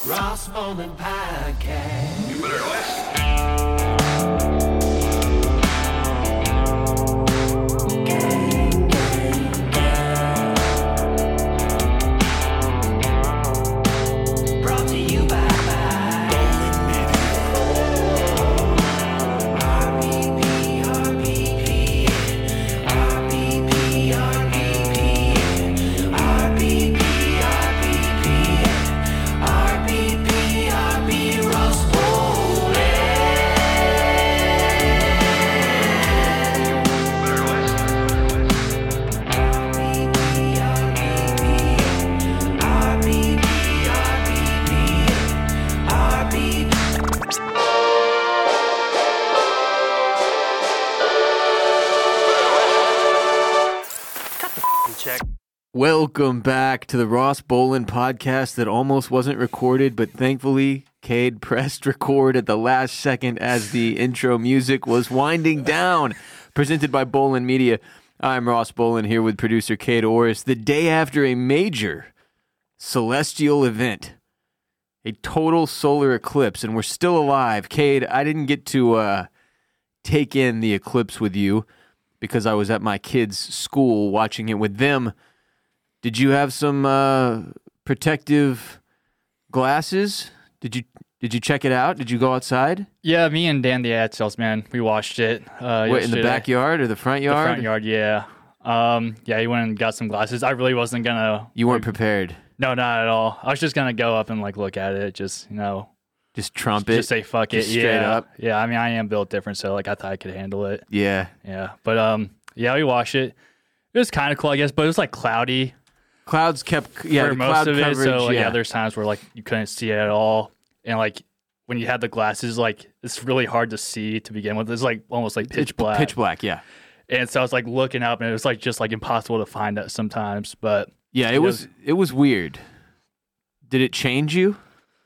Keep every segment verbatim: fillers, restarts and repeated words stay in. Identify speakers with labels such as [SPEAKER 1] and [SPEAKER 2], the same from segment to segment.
[SPEAKER 1] Ross Bowling Podcast.
[SPEAKER 2] You better listen.
[SPEAKER 1] Gang, gang, gang. Brought to you by Bowling Media. R B P, R B P, R B P, R B P, R B P, R B P, R B P, R B, Ross Bowling.
[SPEAKER 3] Welcome back to the Ross Bowling podcast that almost wasn't recorded, but thankfully Cade pressed record at the last second as the intro music was winding down. Presented by Bowling Media. I'm Ross Bowling here with producer Cade Orris. The day after a major celestial event, a total solar eclipse, and we're still alive. Cade, I didn't get to uh, take in the eclipse with you because I was at my kids' school watching it with them. Did you have some uh, protective glasses? Did you did you check it out? Did you go outside?
[SPEAKER 4] Yeah, me and Dan the ad salesman, we watched it. Uh,
[SPEAKER 3] What, in the backyard or the front yard?
[SPEAKER 4] The front yard, yeah. Um, yeah, he went and got some glasses. I really wasn't gonna.
[SPEAKER 3] You weren't
[SPEAKER 4] like,
[SPEAKER 3] prepared.
[SPEAKER 4] No, not at all. I was just gonna go up and like look at it, just you know,
[SPEAKER 3] Just trump it.
[SPEAKER 4] just say fuck
[SPEAKER 3] Just
[SPEAKER 4] it,
[SPEAKER 3] straight
[SPEAKER 4] yeah.
[SPEAKER 3] up?
[SPEAKER 4] Yeah, I mean, I am built different, so like I thought I could handle it.
[SPEAKER 3] Yeah.
[SPEAKER 4] Yeah, but um, yeah, we watched it. It was kind of cool, I guess, but it was like cloudy.
[SPEAKER 3] Clouds kept yeah
[SPEAKER 4] for
[SPEAKER 3] the
[SPEAKER 4] most
[SPEAKER 3] cloud
[SPEAKER 4] of it.
[SPEAKER 3] coverage.
[SPEAKER 4] So like,
[SPEAKER 3] yeah.
[SPEAKER 4] yeah, there's times where like you couldn't see it at all, and like when you had the glasses, like it's really hard to see to begin with. It's like almost like pitch
[SPEAKER 3] It's
[SPEAKER 4] black.
[SPEAKER 3] Pitch black. Yeah.
[SPEAKER 4] And so I was like looking up, and it was like just like impossible to find it sometimes. But
[SPEAKER 3] Yeah. It
[SPEAKER 4] It
[SPEAKER 3] was
[SPEAKER 4] was-
[SPEAKER 3] it was weird. Did it change you?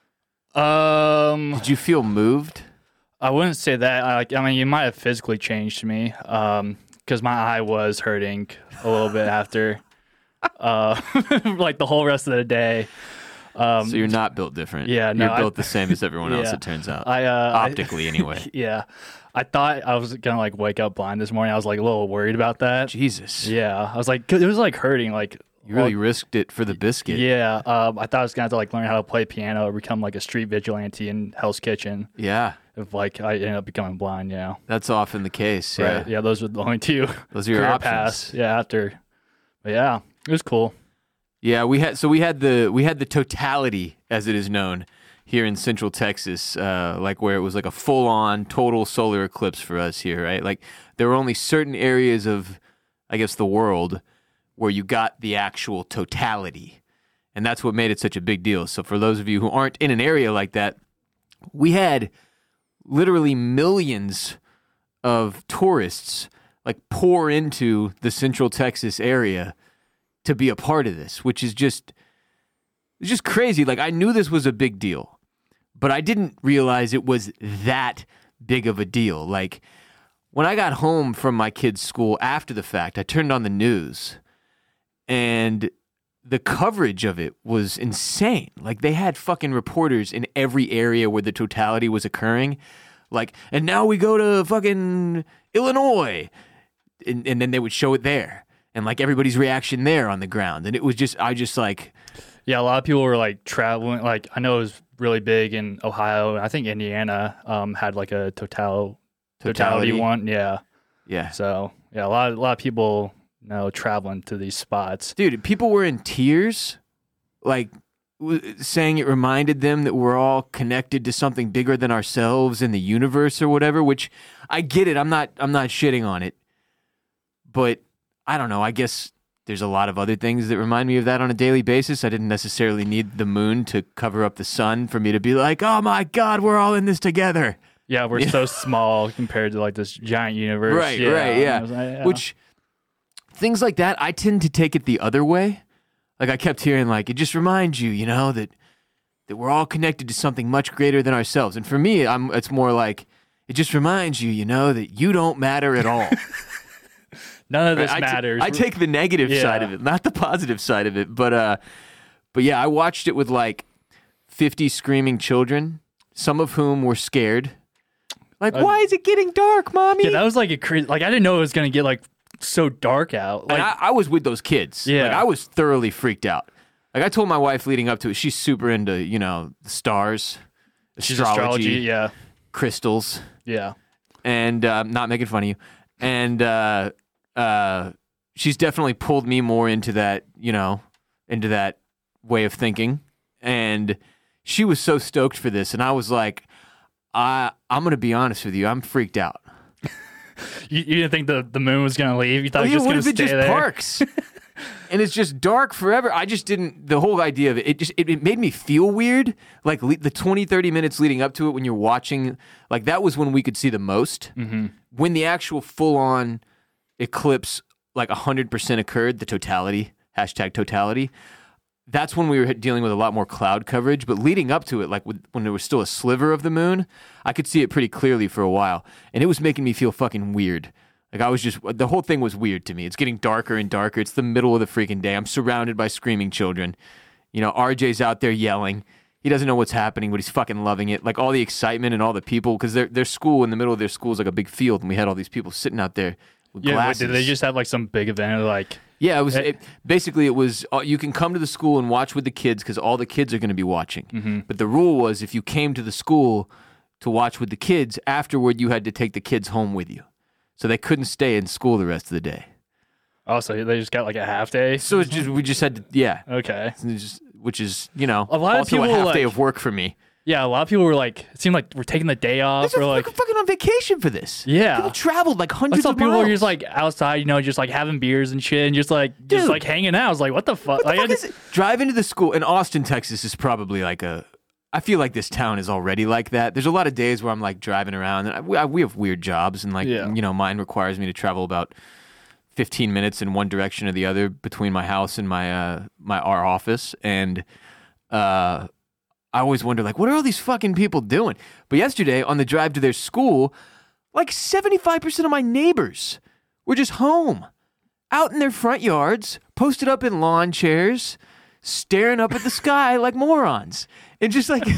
[SPEAKER 4] um,
[SPEAKER 3] Did you feel moved?
[SPEAKER 4] I wouldn't say that. I, like I mean, you might have physically changed me, um, because my eye was hurting a little bit after, uh, like the whole rest of the day. Um,
[SPEAKER 3] So you're not built different.
[SPEAKER 4] yeah, no,
[SPEAKER 3] You're
[SPEAKER 4] I-
[SPEAKER 3] built the same as everyone else.
[SPEAKER 4] Yeah.
[SPEAKER 3] It turns out.
[SPEAKER 4] I uh, I-
[SPEAKER 3] Optically, anyway.
[SPEAKER 4] yeah, I thought I was gonna like wake up blind this morning. I was like a little worried about that.
[SPEAKER 3] Jesus.
[SPEAKER 4] Yeah, I was like, 'cause it was like hurting. Like
[SPEAKER 3] You really
[SPEAKER 4] well,
[SPEAKER 3] risked it for the biscuit.
[SPEAKER 4] yeah. Um, I thought I was gonna have to like learn how to play piano or become like a street vigilante in Hell's Kitchen.
[SPEAKER 3] Yeah.
[SPEAKER 4] If like I ended up becoming blind, yeah.
[SPEAKER 3] That's often the case. Yeah.
[SPEAKER 4] Right. Yeah, those were the only two
[SPEAKER 3] Those are your
[SPEAKER 4] career
[SPEAKER 3] options.
[SPEAKER 4] paths. Yeah, after. But yeah, it was cool.
[SPEAKER 3] Yeah, we had so we had the we had the totality, as it is known, here in Central Texas, uh, like where it was like a full on total solar eclipse for us here, right? Like there were only certain areas of, I guess, the world where you got the actual totality, and that's what made it such a big deal. So for those of you who aren't in an area like that, we had literally millions of tourists like pour into the Central Texas area to be a part of this, which is just it's just crazy. Like I knew this was a big deal, but I didn't realize it was that big of a deal. Like when I got home from my kids' school after the fact, I turned on the news and the coverage of it was insane. Like they had fucking reporters in every area where the totality was occurring. Like, and now we go to fucking Illinois. And, and then they would show it there. And like everybody's reaction there on the ground. And it was just, I just like,
[SPEAKER 4] Yeah, a lot of people were like traveling. Like I know it was really big in Ohio, and I think Indiana um, had like a total totality,
[SPEAKER 3] Totality.
[SPEAKER 4] one. Yeah.
[SPEAKER 3] yeah.
[SPEAKER 4] So yeah, a lot a lot of people you know traveling to these spots.
[SPEAKER 3] Dude, people were in tears, like w- saying it reminded them that we're all connected to something bigger than ourselves in the universe or whatever, which I get it. I'm not, I'm not shitting on it. But I don't know. I guess there's a lot of other things that remind me of that on a daily basis. I didn't necessarily need the moon to cover up the sun for me to be like, oh my God, we're all in this together.
[SPEAKER 4] Yeah, we're so small compared to like this giant universe.
[SPEAKER 3] Right,
[SPEAKER 4] yeah.
[SPEAKER 3] right, yeah.
[SPEAKER 4] I was like, yeah.
[SPEAKER 3] Which, things like that, I tend to take it the other way. Like I kept hearing like, it just reminds you, you know, that that we're all connected to something much greater than ourselves. And for me, I'm it's more like, it just reminds you, you know, that you don't matter at all.
[SPEAKER 4] none of this
[SPEAKER 3] I t-
[SPEAKER 4] matters.
[SPEAKER 3] I take the negative
[SPEAKER 4] Yeah.
[SPEAKER 3] side of it, not the positive side of it. But uh, but yeah, I watched it with like fifty screaming children, some of whom were scared. Like, uh, why is it getting dark, mommy?
[SPEAKER 4] Yeah, that was like a crazy. Like, I didn't know it was gonna get like so dark out. Like,
[SPEAKER 3] and I, I was with those kids.
[SPEAKER 4] Yeah,
[SPEAKER 3] like, I was thoroughly freaked out. Like, I told my wife leading up to it, she's super into, you know, the stars,
[SPEAKER 4] she's
[SPEAKER 3] astrology,
[SPEAKER 4] astrology, yeah,
[SPEAKER 3] crystals,
[SPEAKER 4] yeah,
[SPEAKER 3] and uh, not making fun of you. And uh, uh, she's definitely pulled me more into that, you know, into that way of thinking. And she was so stoked for this, and I was like, I, I'm going to be honest with you. I'm freaked out.
[SPEAKER 4] you, you didn't think the, the moon was going to leave? You thought
[SPEAKER 3] well,
[SPEAKER 4] it was
[SPEAKER 3] yeah,
[SPEAKER 4] just going to stay
[SPEAKER 3] just
[SPEAKER 4] there?
[SPEAKER 3] Parks? And it's just dark forever. I just didn't, the whole idea of it, it just, it, it made me feel weird. Like le- the twenty, thirty minutes leading up to it when you're watching, like that was when we could see the most.
[SPEAKER 4] Mm-hmm.
[SPEAKER 3] When the actual full-on eclipse, like one hundred percent occurred, the totality, hashtag totality, that's when we were dealing with a lot more cloud coverage. But leading up to it, like with, when there was still a sliver of the moon, I could see it pretty clearly for a while. And it was making me feel fucking weird. Like I was just, the whole thing was weird to me. It's getting darker and darker. It's the middle of the freaking day. I'm surrounded by screaming children. You know, R J's out there yelling. He doesn't know what's happening, but he's fucking loving it. Like all the excitement and all the people, because their their school, in the middle of their school is like a big field, and we had all these people sitting out there with
[SPEAKER 4] Yeah,
[SPEAKER 3] glasses.
[SPEAKER 4] did they just have like some big event? Like,
[SPEAKER 3] Yeah, it was it, basically it was uh, you can come to the school and watch with the kids because all the kids are going to be watching.
[SPEAKER 4] Mm-hmm.
[SPEAKER 3] But the rule was if you came to the school to watch with the kids, afterward you had to take the kids home with you, so they couldn't stay in school the rest of the day.
[SPEAKER 4] oh, so they just got like a half day?
[SPEAKER 3] So it's just we just had to yeah,
[SPEAKER 4] Okay.
[SPEAKER 3] it's just, which is you know
[SPEAKER 4] A lot of
[SPEAKER 3] also a
[SPEAKER 4] people,
[SPEAKER 3] half day
[SPEAKER 4] like-
[SPEAKER 3] of work for me.
[SPEAKER 4] Yeah, a lot of people were like, it seemed like we're taking the day off,
[SPEAKER 3] They're
[SPEAKER 4] or like,
[SPEAKER 3] fucking on vacation for this.
[SPEAKER 4] Yeah.
[SPEAKER 3] people traveled like
[SPEAKER 4] I
[SPEAKER 3] hundreds
[SPEAKER 4] saw
[SPEAKER 3] of
[SPEAKER 4] people
[SPEAKER 3] miles.
[SPEAKER 4] were just like outside, you know, just like having beers and shit, and just like
[SPEAKER 3] Dude.
[SPEAKER 4] just like hanging out. I was like, what the fuck?
[SPEAKER 3] What the
[SPEAKER 4] Like, I
[SPEAKER 3] fuck
[SPEAKER 4] just-
[SPEAKER 3] is it? Drive into the school in Austin, Texas is probably like a. I feel like this town is already like that. There's a lot of days where I'm like driving around, and I, we, I, we have weird jobs, and like
[SPEAKER 4] Yeah.
[SPEAKER 3] you know, mine requires me to travel about fifteen minutes in one direction or the other between my house and my uh my our office, and uh, I always wonder like, what are all these fucking people doing? But yesterday on the drive to their school, like seventy-five percent of my neighbors were just home, out in their front yards, posted up in lawn chairs, staring up at the sky like morons. And just like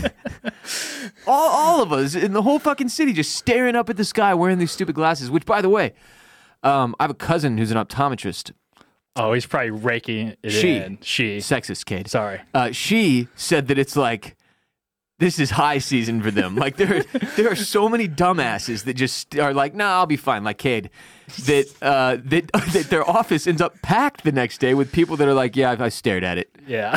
[SPEAKER 3] all, all of us in the whole fucking city just staring up at the sky wearing these stupid glasses, which, by the way, um, I have a cousin who's an optometrist.
[SPEAKER 4] oh, he's probably raking it
[SPEAKER 3] She.
[SPEAKER 4] in. She.
[SPEAKER 3] Sexist kid.
[SPEAKER 4] Sorry.
[SPEAKER 3] Uh, she said that it's like, this is high season for them. Like there, there are so many dumbasses that just are like, nah, I'll be fine. Like Cade, that uh, that that their office ends up packed the next day with people that are like, yeah, I, I stared at it.
[SPEAKER 4] Yeah.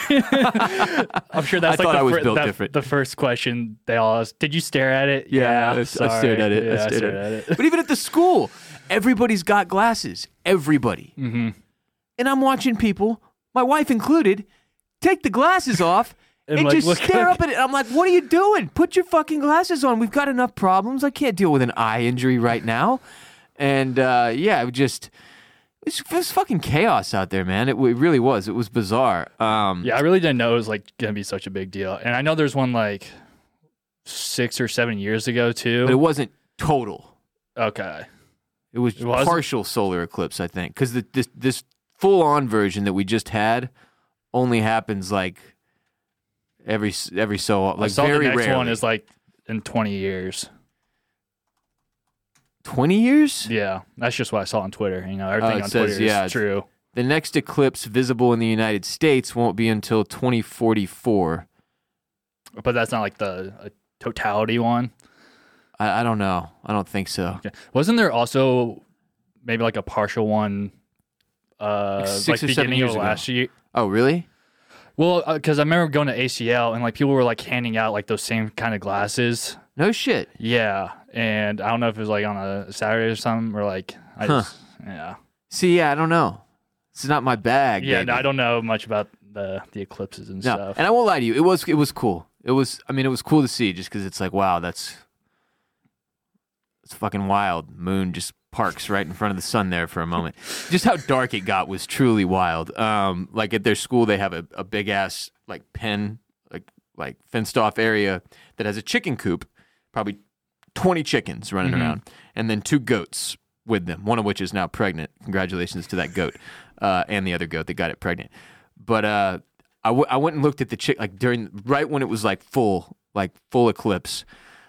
[SPEAKER 4] I'm sure that's
[SPEAKER 3] I
[SPEAKER 4] like
[SPEAKER 3] thought
[SPEAKER 4] the,
[SPEAKER 3] I was
[SPEAKER 4] fir-
[SPEAKER 3] built
[SPEAKER 4] that-
[SPEAKER 3] different.
[SPEAKER 4] the first question they all asked. Did you stare at it?
[SPEAKER 3] Yeah, I, I
[SPEAKER 4] sorry.
[SPEAKER 3] stared at it.
[SPEAKER 4] Yeah,
[SPEAKER 3] I stared at it. But even at the school, everybody's got glasses. Everybody.
[SPEAKER 4] Mm-hmm.
[SPEAKER 3] And I'm watching people, my wife included, take the glasses off and,
[SPEAKER 4] And, like,
[SPEAKER 3] just
[SPEAKER 4] look
[SPEAKER 3] stare
[SPEAKER 4] like-
[SPEAKER 3] up at it. I'm like, what are you doing? Put your fucking glasses on. We've got enough problems. I can't deal with an eye injury right now. And uh, yeah, it just it was fucking chaos out there, man. It, it really was. It was bizarre. Um,
[SPEAKER 4] Yeah, I really didn't know it was like gonna be such a big deal. And I know there's one like six or seven years ago too.
[SPEAKER 3] But it wasn't total.
[SPEAKER 4] Okay.
[SPEAKER 3] It was
[SPEAKER 4] It wasn't?
[SPEAKER 3] partial solar eclipse, I think, because this this full on version that we just had only happens like every every so
[SPEAKER 4] I
[SPEAKER 3] like
[SPEAKER 4] saw
[SPEAKER 3] very
[SPEAKER 4] the next
[SPEAKER 3] rarely.
[SPEAKER 4] one is like in twenty years.
[SPEAKER 3] twenty years.
[SPEAKER 4] Yeah, that's just what I saw on Twitter. You know, everything
[SPEAKER 3] it
[SPEAKER 4] on
[SPEAKER 3] says,
[SPEAKER 4] Twitter
[SPEAKER 3] yeah,
[SPEAKER 4] is true.
[SPEAKER 3] The next eclipse visible in the United States won't be until twenty forty-four.
[SPEAKER 4] But that's not like the a totality one.
[SPEAKER 3] I, I don't know. I don't think so.
[SPEAKER 4] Okay. Wasn't there also maybe like a partial one uh
[SPEAKER 3] Like six
[SPEAKER 4] like
[SPEAKER 3] or seven
[SPEAKER 4] beginning
[SPEAKER 3] years
[SPEAKER 4] of
[SPEAKER 3] ago.
[SPEAKER 4] last year?
[SPEAKER 3] Oh, really?
[SPEAKER 4] Well, because I remember going to A C L and like people were like handing out like those same kind of glasses.
[SPEAKER 3] No shit.
[SPEAKER 4] Yeah, and I don't know if it was like on a Saturday or something, or like I
[SPEAKER 3] Huh.
[SPEAKER 4] just yeah
[SPEAKER 3] See, yeah, I don't know. It's not my bag.
[SPEAKER 4] yeah.
[SPEAKER 3] baby.
[SPEAKER 4] No, I don't know much about the the eclipses and
[SPEAKER 3] No,
[SPEAKER 4] stuff.
[SPEAKER 3] and I won't lie to you. It was it was cool. It was. I mean, it was cool to see just because it's like, wow, that's it's fucking wild. Moon just parks right in front of the sun there for a moment. Just how dark it got was truly wild. Um, like at their school, they have a, a big ass like pen, like like fenced off area that has a chicken coop, probably twenty chickens running
[SPEAKER 4] Mhm.
[SPEAKER 3] around, and then two goats with them. One of which is now pregnant. Congratulations to that goat uh, and the other goat that got it pregnant. But uh, I, w- I went and looked at the chick like during right when it was like full like full eclipse.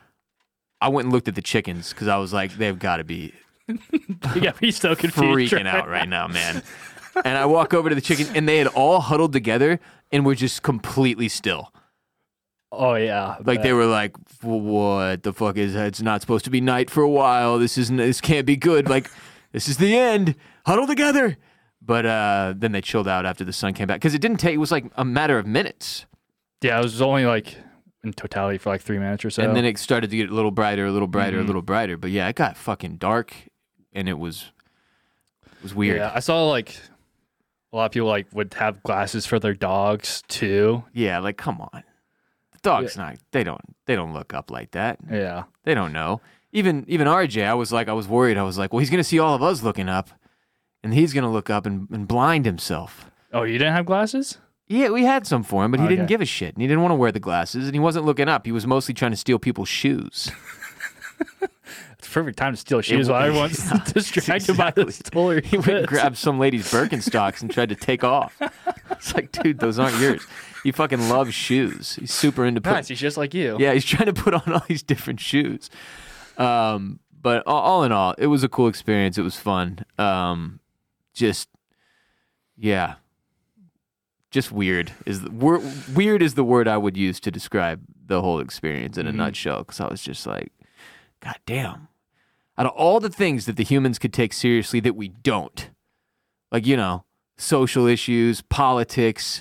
[SPEAKER 3] I went and looked at the chickens because I was like, they've got to be
[SPEAKER 4] You got me so confused.
[SPEAKER 3] freaking out right now, man. And I walk over to the chickens, and they had all huddled together and were just completely still.
[SPEAKER 4] Oh yeah,
[SPEAKER 3] Like they were like, "What the fuck is that? It's not supposed to be night for a while. This isn't. This can't be good. Like, this is the end. Huddle together." But uh, then they chilled out after the sun came back because it didn't take. It was like a matter of minutes,
[SPEAKER 4] yeah. It was only like in totality for like three minutes or so.
[SPEAKER 3] and then it started to get a little brighter, a little brighter,
[SPEAKER 4] Mhm.
[SPEAKER 3] a little brighter. But yeah, it got fucking dark, and it was it was weird.
[SPEAKER 4] Yeah, I saw like a lot of people like would have glasses for their dogs too.
[SPEAKER 3] Yeah, like come on, the dog's not. They don't. They don't look up like that.
[SPEAKER 4] Yeah.
[SPEAKER 3] They don't know. Even even R J, I was like, I was worried. I was like, well, he's gonna see all of us looking up, and he's gonna look up and, and blind himself.
[SPEAKER 4] Oh, you didn't have glasses?
[SPEAKER 3] Yeah, we had some for him, but he didn't
[SPEAKER 4] Okay.
[SPEAKER 3] give a shit, and he didn't want to wear the glasses, and he wasn't looking up. He was mostly trying to steal people's shoes.
[SPEAKER 4] It's a perfect time to steal shoes
[SPEAKER 3] It-
[SPEAKER 4] while everyone's
[SPEAKER 3] yeah,
[SPEAKER 4] distracted by
[SPEAKER 3] exactly.
[SPEAKER 4] the story.
[SPEAKER 3] He went and grabbed some lady's Birkenstocks and tried to take off. It's like, dude, those aren't yours. He fucking loves shoes. He's super into put-
[SPEAKER 4] Nice, he's just like you.
[SPEAKER 3] Yeah, he's trying to put on all these different shoes. Um, but all, all in all, it was a cool experience. It was fun. Um, just, yeah, just weird is the wor- weird is the word I would use to describe the whole experience in a
[SPEAKER 4] Mhm.
[SPEAKER 3] nutshell. Because I was just like, God damn! Out of all the things that the humans could take seriously that we don't, like you know, social issues, politics,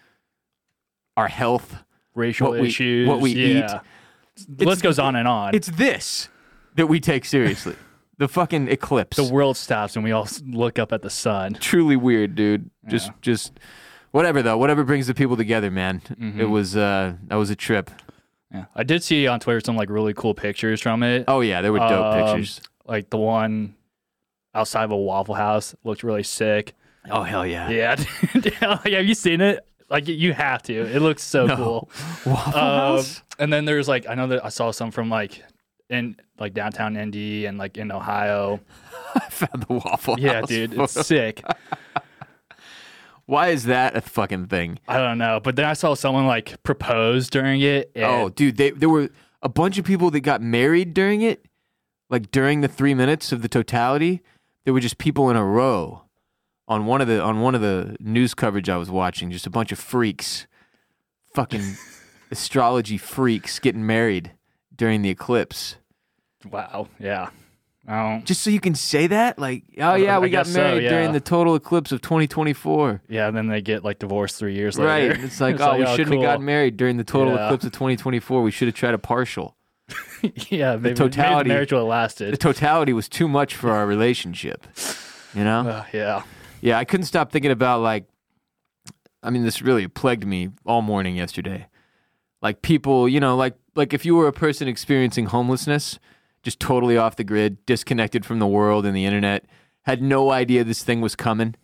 [SPEAKER 3] our health.
[SPEAKER 4] Racial
[SPEAKER 3] What we-
[SPEAKER 4] issues.
[SPEAKER 3] what we
[SPEAKER 4] yeah. The list goes on and on.
[SPEAKER 3] It's this that we take seriously. The fucking eclipse.
[SPEAKER 4] The world stops and we all s- look up at the sun.
[SPEAKER 3] Truly weird, dude. Just,
[SPEAKER 4] Yeah.
[SPEAKER 3] just whatever though. Whatever brings the people together, man.
[SPEAKER 4] Mhm.
[SPEAKER 3] It was, uh, that was a trip.
[SPEAKER 4] Yeah. I did see on Twitter some like really cool pictures from it.
[SPEAKER 3] Oh yeah, there were dope
[SPEAKER 4] Um,
[SPEAKER 3] pictures.
[SPEAKER 4] Like the one outside of a Waffle House looked really sick.
[SPEAKER 3] Oh hell yeah.
[SPEAKER 4] Yeah. Have you seen it? Like you have to. It looks so
[SPEAKER 3] No.
[SPEAKER 4] cool.
[SPEAKER 3] Waffle
[SPEAKER 4] Um,
[SPEAKER 3] House.
[SPEAKER 4] and then there's like I know that I saw some from like in like downtown Indy and like in Ohio.
[SPEAKER 3] I found the Waffle
[SPEAKER 4] Yeah,
[SPEAKER 3] House.
[SPEAKER 4] dude,
[SPEAKER 3] photo.
[SPEAKER 4] it's sick.
[SPEAKER 3] Why is that a fucking thing?
[SPEAKER 4] I don't know, but then I saw someone like propose during it. And
[SPEAKER 3] Oh, dude, they, there were a bunch of people that got married during it. Like during the three minutes of the totality, there were just people in a row on one of the on one of the news coverage I was watching. Just a bunch of freaks, fucking astrology freaks, getting married during the eclipse.
[SPEAKER 4] wow, yeah. I don't,
[SPEAKER 3] Just so you can say that, like, oh yeah,
[SPEAKER 4] I
[SPEAKER 3] we got
[SPEAKER 4] guess so,
[SPEAKER 3] married
[SPEAKER 4] yeah.
[SPEAKER 3] during the total eclipse of twenty twenty-four.
[SPEAKER 4] yeah, and then they get like divorced three years later.
[SPEAKER 3] Right? It's like, oh, we shouldn't
[SPEAKER 4] cool.
[SPEAKER 3] have gotten married during the total
[SPEAKER 4] Yeah.
[SPEAKER 3] eclipse of twenty twenty-four. We should have tried a partial.
[SPEAKER 4] yeah, maybe,
[SPEAKER 3] totality-
[SPEAKER 4] maybe the marriage would have
[SPEAKER 3] The
[SPEAKER 4] lasted.
[SPEAKER 3] totality was too much for our relationship. You know?
[SPEAKER 4] Uh, yeah,
[SPEAKER 3] Yeah, I couldn't stop thinking about like, I mean, this really plagued me all morning yesterday. Like people, you know, like like if you were a person experiencing homelessness, just totally off the grid, disconnected from the world and the internet, had no idea this thing was coming,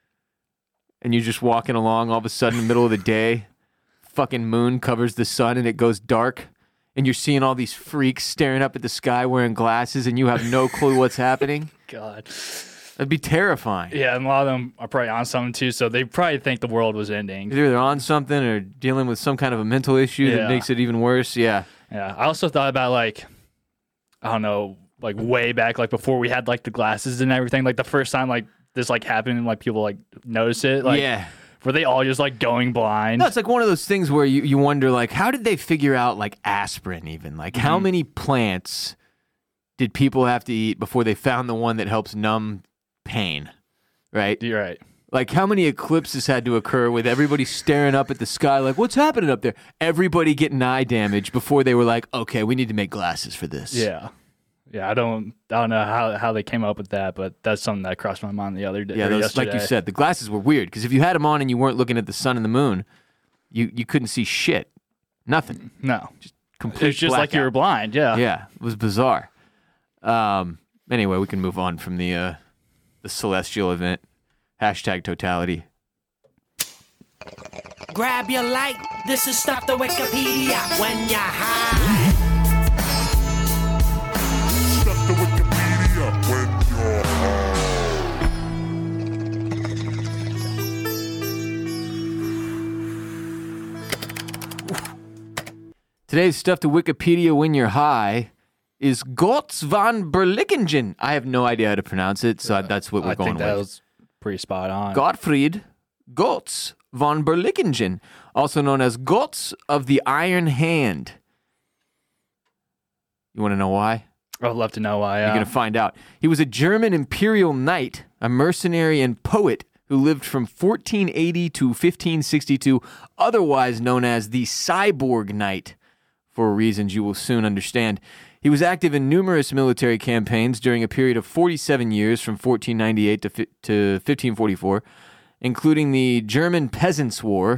[SPEAKER 3] and you're just walking along, all of a sudden, in the middle of the day, fucking moon covers the sun and it goes dark, and you're seeing all these freaks staring up at the sky wearing glasses, and you have no clue what's happening.
[SPEAKER 4] God.
[SPEAKER 3] That'd be terrifying.
[SPEAKER 4] Yeah, and a lot of them are probably on something too, so they probably think the world was ending.
[SPEAKER 3] Either they're on something or dealing with some kind of a mental issue that
[SPEAKER 4] Yeah.
[SPEAKER 3] makes it even worse. Yeah.
[SPEAKER 4] Yeah, I also thought about like, I don't know, like way back, like before we had like the glasses and everything. Like the first time like this like happened and like people like notice it. Like,
[SPEAKER 3] yeah.
[SPEAKER 4] were they all just like going blind?
[SPEAKER 3] No, it's like one of those things where you, you wonder, like, how did they figure out, like, aspirin even? Like, how
[SPEAKER 4] Mhm.
[SPEAKER 3] many plants did people have to eat before they found the one that helps numb pain? Right?
[SPEAKER 4] You're right.
[SPEAKER 3] Like, how many eclipses had to occur with everybody staring up at the sky, like, what's happening up there? Everybody getting eye damage before they were like, okay, we need to make glasses for this.
[SPEAKER 4] Yeah. Yeah, I don't, I don't know how, how they came up with that, but that's something that crossed my mind the other day.
[SPEAKER 3] Yeah,
[SPEAKER 4] or
[SPEAKER 3] those, like you
[SPEAKER 4] yesterday.
[SPEAKER 3] said, the glasses were weird because if you had them on and you weren't looking at the sun and the moon, you, you couldn't see shit. Nothing.
[SPEAKER 4] No,
[SPEAKER 3] Complete
[SPEAKER 4] it's just like you were
[SPEAKER 3] blackout.
[SPEAKER 4] blind. Yeah.
[SPEAKER 3] Yeah, it was bizarre. Um. Anyway, we can move on from the uh, the celestial event. Hashtag totality.
[SPEAKER 1] Grab your light. This is stuff the Wikipedia when you're high.
[SPEAKER 2] Stuff the Wikipedia when you're high.
[SPEAKER 3] Today's stuff to Wikipedia when you're high is Gotts von Berlichingen. I have no idea how to pronounce it, so that's what we're
[SPEAKER 4] I
[SPEAKER 3] going
[SPEAKER 4] think that
[SPEAKER 3] with.
[SPEAKER 4] was pretty spot on.
[SPEAKER 3] Gottfried Gotts von Berlichingen, also known as Gotts of the Iron Hand. You want to know why?
[SPEAKER 4] I'd love to know why.
[SPEAKER 3] You're
[SPEAKER 4] Yeah.
[SPEAKER 3] going to find out. He was a German imperial knight, a mercenary and poet who lived from fourteen eighty to fifteen sixty-two, otherwise known as the Cyborg Knight, for reasons you will soon understand. He was active in numerous military campaigns during a period of forty-seven years from fourteen ninety-eight to, fi- to fifteen forty-four, including the German Peasants' War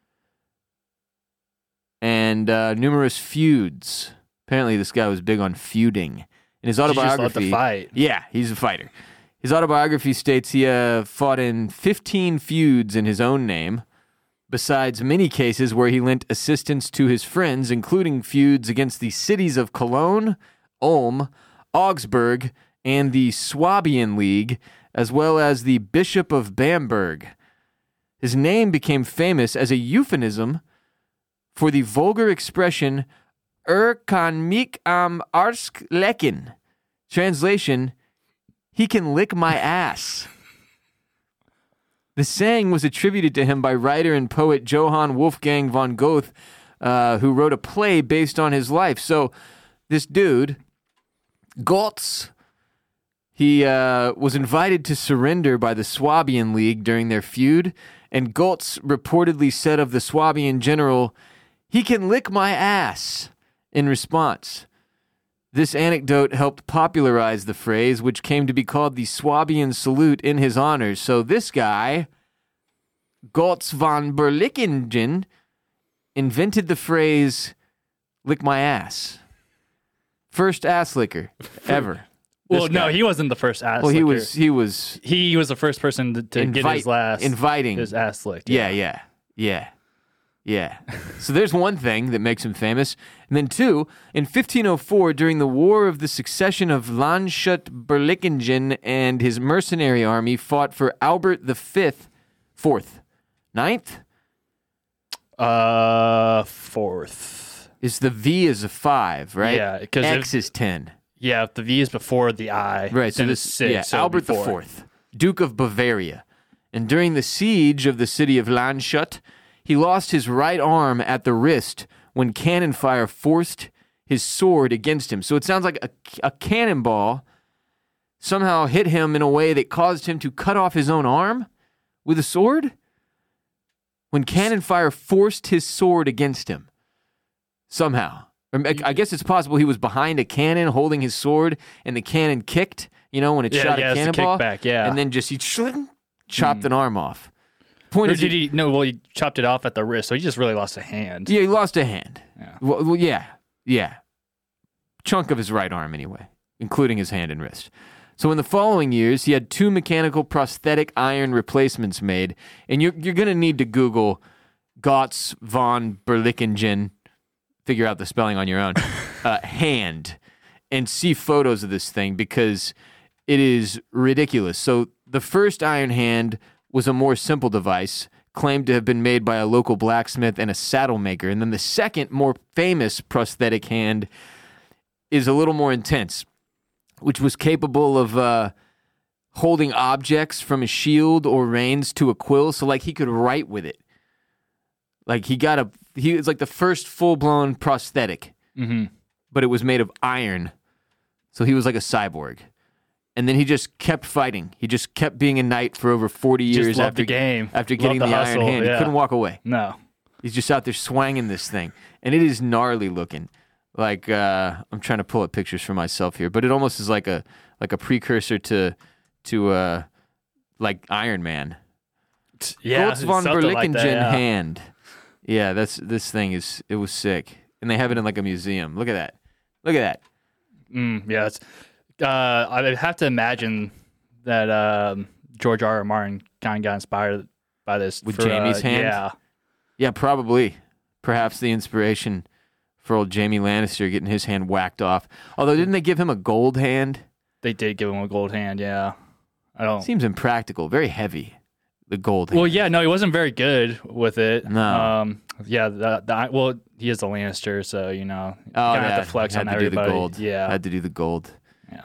[SPEAKER 3] and uh, numerous feuds. Apparently, this guy was big on feuding. In his
[SPEAKER 4] He just
[SPEAKER 3] autobiography,
[SPEAKER 4] loved to fight.
[SPEAKER 3] yeah, he's a fighter. His autobiography states he uh, fought in fifteen feuds in his own name, besides many cases where he lent assistance to his friends, including feuds against the cities of Cologne, Ulm, Augsburg, and the Swabian League, as well as the Bishop of Bamberg. His name became famous as a euphemism for the vulgar expression Er kann mich am Arsch lecken. Translation, he can lick my ass. The saying was attributed to him by writer and poet Johann Wolfgang von Goethe, uh, who wrote a play based on his life. So this dude, Gotts, he uh, was invited to surrender by the Swabian League during their feud, and Gotts reportedly said of the Swabian general, he can lick my ass, in response. This anecdote helped popularize the phrase, which came to be called the Swabian salute in his honor. So this guy, Gotts von Berlichingen, invented the phrase, lick my ass. First ass licker ever.
[SPEAKER 4] Well,
[SPEAKER 3] This
[SPEAKER 4] no,
[SPEAKER 3] guy.
[SPEAKER 4] he wasn't the first ass
[SPEAKER 3] Well, he
[SPEAKER 4] licker.
[SPEAKER 3] was, he was
[SPEAKER 4] He was the first person to, to get
[SPEAKER 3] invite-
[SPEAKER 4] his last
[SPEAKER 3] inviting.
[SPEAKER 4] his ass licked.
[SPEAKER 3] Yeah, yeah, yeah, yeah. So there's one thing that makes him famous. And then two, in fifteen oh four, during the War of the Succession of Landshut Berlichingen and his mercenary army fought for Albert the Fifth, fourth, ninth?
[SPEAKER 4] Uh, fourth.
[SPEAKER 3] Is the V is a five, right?
[SPEAKER 4] Yeah, 'cause
[SPEAKER 3] X
[SPEAKER 4] if-
[SPEAKER 3] is ten.
[SPEAKER 4] Yeah, if the V is before the I.
[SPEAKER 3] Right, so
[SPEAKER 4] then
[SPEAKER 3] this
[SPEAKER 4] it's six.
[SPEAKER 3] yeah,
[SPEAKER 4] so
[SPEAKER 3] Albert the
[SPEAKER 4] before.
[SPEAKER 3] Fourth, Duke of Bavaria. And during the siege of the city of Landshut, he lost his right arm at the wrist when cannon fire forced his sword against him. So it sounds like a, a cannonball somehow hit him in a way that caused him to cut off his own arm with a sword? When cannon fire forced his sword against him. Somehow. Or I I guess it's possible he was behind a cannon holding his sword and the cannon kicked, you know, when it
[SPEAKER 4] Yeah,
[SPEAKER 3] shot
[SPEAKER 4] yeah,
[SPEAKER 3] a
[SPEAKER 4] it's the
[SPEAKER 3] cannonball.
[SPEAKER 4] kickback, yeah.
[SPEAKER 3] And then just he shling, chopped an arm off. Point
[SPEAKER 4] Or
[SPEAKER 3] is,
[SPEAKER 4] did
[SPEAKER 3] he,
[SPEAKER 4] he? No, well, he chopped it off at the wrist, so he just really lost a hand.
[SPEAKER 3] yeah, he lost a hand.
[SPEAKER 4] Yeah.
[SPEAKER 3] Well, well, yeah, yeah. Chunk of his right arm, anyway, including his hand and wrist. So in the following years, he had two mechanical prosthetic iron replacements made, and you're you're gonna need to Google Gotts von Berlichingen, figure out the spelling on your own, uh, hand, and see photos of this thing because it is ridiculous. So the first iron hand was a more simple device, claimed to have been made by a local blacksmith and a saddle maker, and then the second, more famous prosthetic hand is a little more intense, which was capable of uh, holding objects from a shield or reins to a quill, so like he could write with it. Like he got a, he was like the first full-blown prosthetic,
[SPEAKER 4] Mm-hmm.
[SPEAKER 3] but it was made of iron, so he was like a cyborg. And then he just kept fighting. He just kept being a knight for over forty years
[SPEAKER 4] Just loved
[SPEAKER 3] after
[SPEAKER 4] the game.
[SPEAKER 3] after
[SPEAKER 4] Loved
[SPEAKER 3] getting
[SPEAKER 4] the
[SPEAKER 3] the, iron
[SPEAKER 4] hustle,
[SPEAKER 3] hand. He
[SPEAKER 4] yeah.
[SPEAKER 3] couldn't walk away.
[SPEAKER 4] No.
[SPEAKER 3] He's just out there swanging this thing, and it is gnarly looking. Like uh, I'm trying to pull up pictures for myself here, but it almost is like a like a precursor to to uh, like Iron Man.
[SPEAKER 4] Yeah,
[SPEAKER 3] Gotts von
[SPEAKER 4] something like
[SPEAKER 3] Berlichingen
[SPEAKER 4] that, yeah.
[SPEAKER 3] hand. Yeah, that's this thing is it was sick, and they have it in like a museum. Look at that. Look at that.
[SPEAKER 4] Mm, yeah, it's, uh, I have to imagine that um, George R. R. Martin kind of got inspired by this.
[SPEAKER 3] With
[SPEAKER 4] for,
[SPEAKER 3] Jamie's
[SPEAKER 4] uh,
[SPEAKER 3] hand?
[SPEAKER 4] Yeah.
[SPEAKER 3] Yeah, probably. Perhaps the inspiration for old Jamie Lannister getting his hand whacked off. Although, didn't they give him a gold hand?
[SPEAKER 4] They did give him a gold hand, yeah. I don't.
[SPEAKER 3] Seems impractical. Very heavy. the gold.
[SPEAKER 4] Well,
[SPEAKER 3] hand.
[SPEAKER 4] yeah, no, he wasn't very good with it.
[SPEAKER 3] No.
[SPEAKER 4] Um, yeah, the, the, well, he is a Lannister, so, you know, you
[SPEAKER 3] Oh,
[SPEAKER 4] kind of
[SPEAKER 3] yeah.
[SPEAKER 4] have to flex
[SPEAKER 3] had
[SPEAKER 4] on
[SPEAKER 3] to do
[SPEAKER 4] everybody.
[SPEAKER 3] the gold.
[SPEAKER 4] Yeah.
[SPEAKER 3] Had to do the gold.
[SPEAKER 4] Yeah.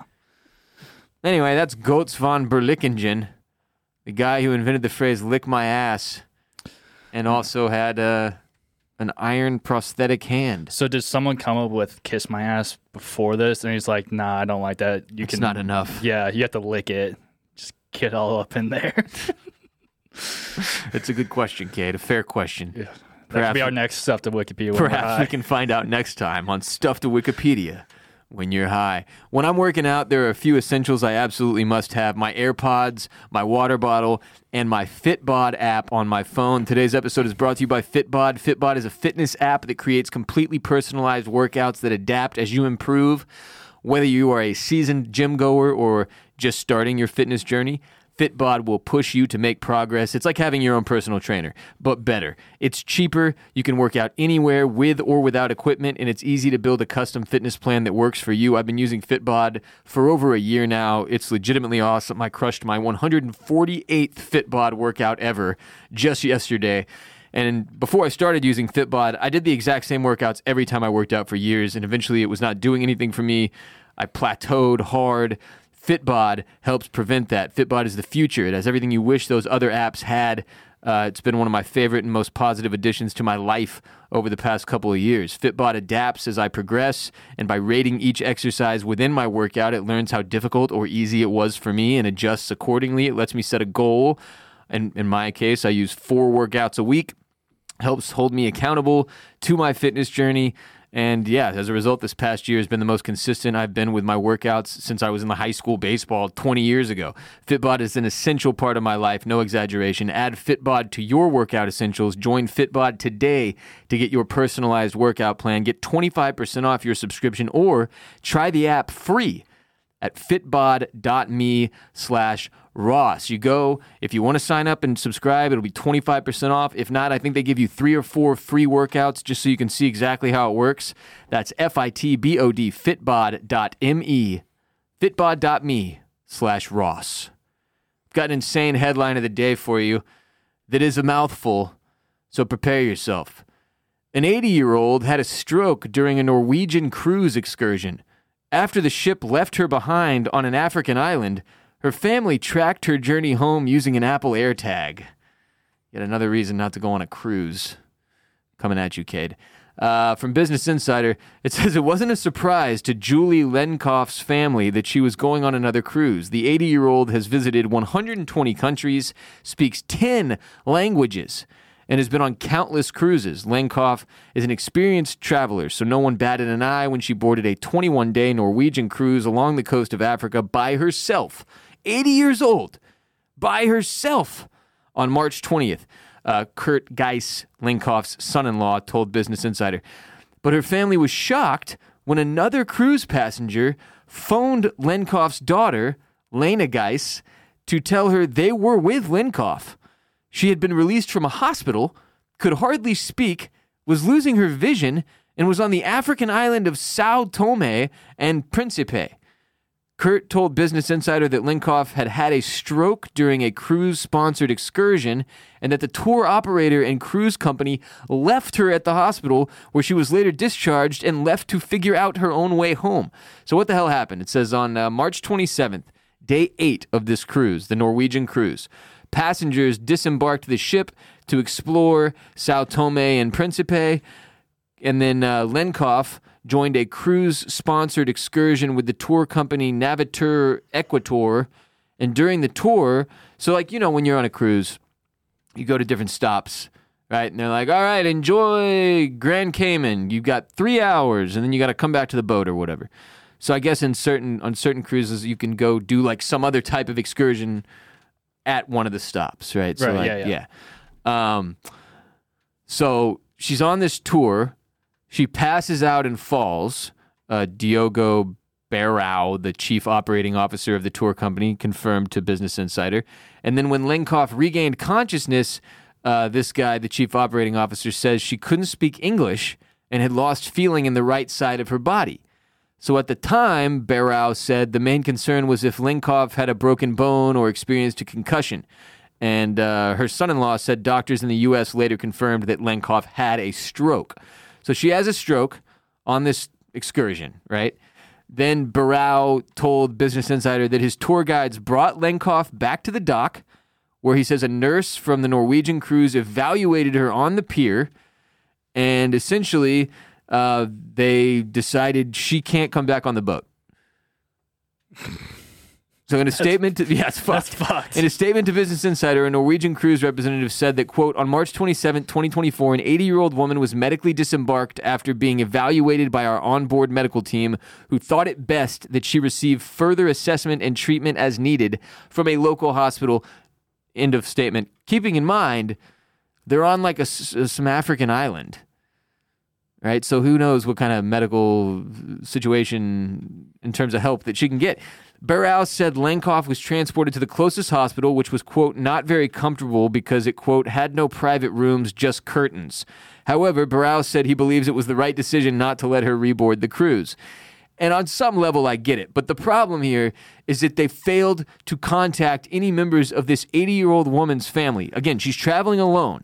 [SPEAKER 3] Anyway, that's Goetz von Berlichingen, the guy who invented the phrase "lick my ass," and also had uh, an iron prosthetic hand.
[SPEAKER 4] So did someone come up with "kiss my ass" before this? And he's like, "Nah, I don't like that. You
[SPEAKER 3] It's
[SPEAKER 4] can
[SPEAKER 3] not enough.
[SPEAKER 4] Yeah, you have to lick it. Just get all up in there."
[SPEAKER 3] It's a good question, Kate. A fair question.
[SPEAKER 4] Yeah. That
[SPEAKER 3] Perhaps
[SPEAKER 4] could be our
[SPEAKER 3] we-
[SPEAKER 4] next stuff to Wikipedia. when we're
[SPEAKER 3] Perhaps
[SPEAKER 4] high.
[SPEAKER 3] we can find out next time on Stuff to Wikipedia when you're high. When I'm working out, there are a few essentials I absolutely must have. My AirPods, my water bottle, and my Fitbod app on my phone. Today's episode is brought to you by Fitbod. Fitbod is a fitness app that creates completely personalized workouts that adapt as you improve. Whether you are a seasoned gym goer or just starting your fitness journey, Fitbod will push you to make progress. It's like having your own personal trainer, but better. It's cheaper. You can work out anywhere with or without equipment, and it's easy to build a custom fitness plan that works for you. I've been using Fitbod for over a year now. It's legitimately awesome. I crushed my one hundred forty-eighth Fitbod workout ever just yesterday. And before I started using Fitbod, I did the exact same workouts every time I worked out for years, and eventually it was not doing anything for me. I plateaued hard. Fitbod helps prevent that. Fitbod is the future. It has everything you wish those other apps had. Uh, it's been one of my favorite and most positive additions to my life over the past couple of years. Fitbod adapts as I progress, and by rating each exercise within my workout, it learns how difficult or easy it was for me and adjusts accordingly. It lets me set a goal. And in my case, I use four workouts a week. Helps hold me accountable to my fitness journey. And yeah, as a result, this past year has been the most consistent I've been with my workouts since I was in the high school baseball twenty years ago. Fitbod is an essential part of my life, no exaggeration. Add Fitbod to your workout essentials. Join Fitbod today to get your personalized workout plan. Get twenty-five percent off your subscription or try the app free at fitbod.me slash Ross. You go, if you want to sign up and subscribe, it'll be twenty-five percent off. If not, I think they give you three or four free workouts just so you can see exactly how it works. That's F-I-T-B-O-D, fitbod.me, fitbod.me slash Ross. I've got an insane headline of the day for you that is a mouthful, so prepare yourself. An eighty-year-old had a stroke during a Norwegian cruise excursion. After the ship left her behind on an African island, her family tracked her journey home using an Apple AirTag. Yet another reason not to go on a cruise. Coming at you, Cade. Uh, from Business Insider, it says it wasn't a surprise to Julie Lenkoff's family that she was going on another cruise. The eighty-year-old has visited one hundred twenty countries, speaks ten languages, and has been on countless cruises. Lenkoff is an experienced traveler, so no one batted an eye when she boarded a twenty-one day Norwegian cruise along the coast of Africa by herself. eighty years old, by herself, on March twentieth. Uh, Kurt Geis, Lenkoff's son-in-law, told Business Insider. But her family was shocked when another cruise passenger phoned Lenkoff's daughter, Lena Geis, to tell her they were with Lenkoff. She had been released from a hospital, could hardly speak, was losing her vision, and was on the African island of Sao Tome and Principe. Kurt told Business Insider that Lenkoff had had a stroke during a cruise-sponsored excursion and that the tour operator and cruise company left her at the hospital where she was later discharged and left to figure out her own way home. So what the hell happened? It says on uh, March twenty-seventh, day eight of this cruise, the Norwegian cruise, passengers disembarked the ship to explore Sao Tome and Principe, and then uh, Lenkoff joined a cruise-sponsored excursion with the tour company Navitur Equator. And during the tour, so like, you know, when you're on a cruise, you go to different stops, right? And they're like, all right, enjoy Grand Cayman. You've got three hours, and then you got to come back to the boat or whatever. So I guess in certain on certain cruises, you can go do like some other type of excursion at one of the stops, right? So
[SPEAKER 4] Right,
[SPEAKER 3] like,
[SPEAKER 4] yeah, yeah.
[SPEAKER 3] yeah. Um, so she's on this tour. She passes out and falls. Uh, Diogo Barrow, the chief operating officer of the tour company, confirmed to Business Insider. And then when Lenkoff regained consciousness, uh, this guy, the chief operating officer, says she couldn't speak English and had lost feeling in the right side of her body. So at the time, Barrow said the main concern was if Lenkoff had a broken bone or experienced a concussion. And uh, her son-in-law said doctors in the U S later confirmed that Lenkoff had a stroke. So she has a stroke on this excursion, right? Then Barrow told Business Insider that his tour guides brought Lenkoff back to the dock, where he says a nurse from the Norwegian cruise evaluated her on the pier, and essentially uh, they decided she can't come back on the boat. So in a statement to yeah, it's fucked.
[SPEAKER 4] That's fucked.
[SPEAKER 3] In a statement to Business Insider, a Norwegian cruise representative said that, quote, on March twenty-seventh, twenty twenty-four, an eighty-year-old woman was medically disembarked after being evaluated by our onboard medical team, who thought it best that she receive further assessment and treatment as needed from a local hospital. End of statement. Keeping in mind, they're on like a, a, some African island, right? So who knows what kind of medical situation in terms of help that she can get. Barrow said Lenkoff was transported to the closest hospital, which was, quote, not very comfortable because it, quote, had no private rooms, just curtains. However, Barrow said he believes it was the right decision not to let her reboard the cruise. And on some level, I get it. But the problem here is that they failed to contact any members of this eighty-year-old woman's family. Again, she's traveling alone,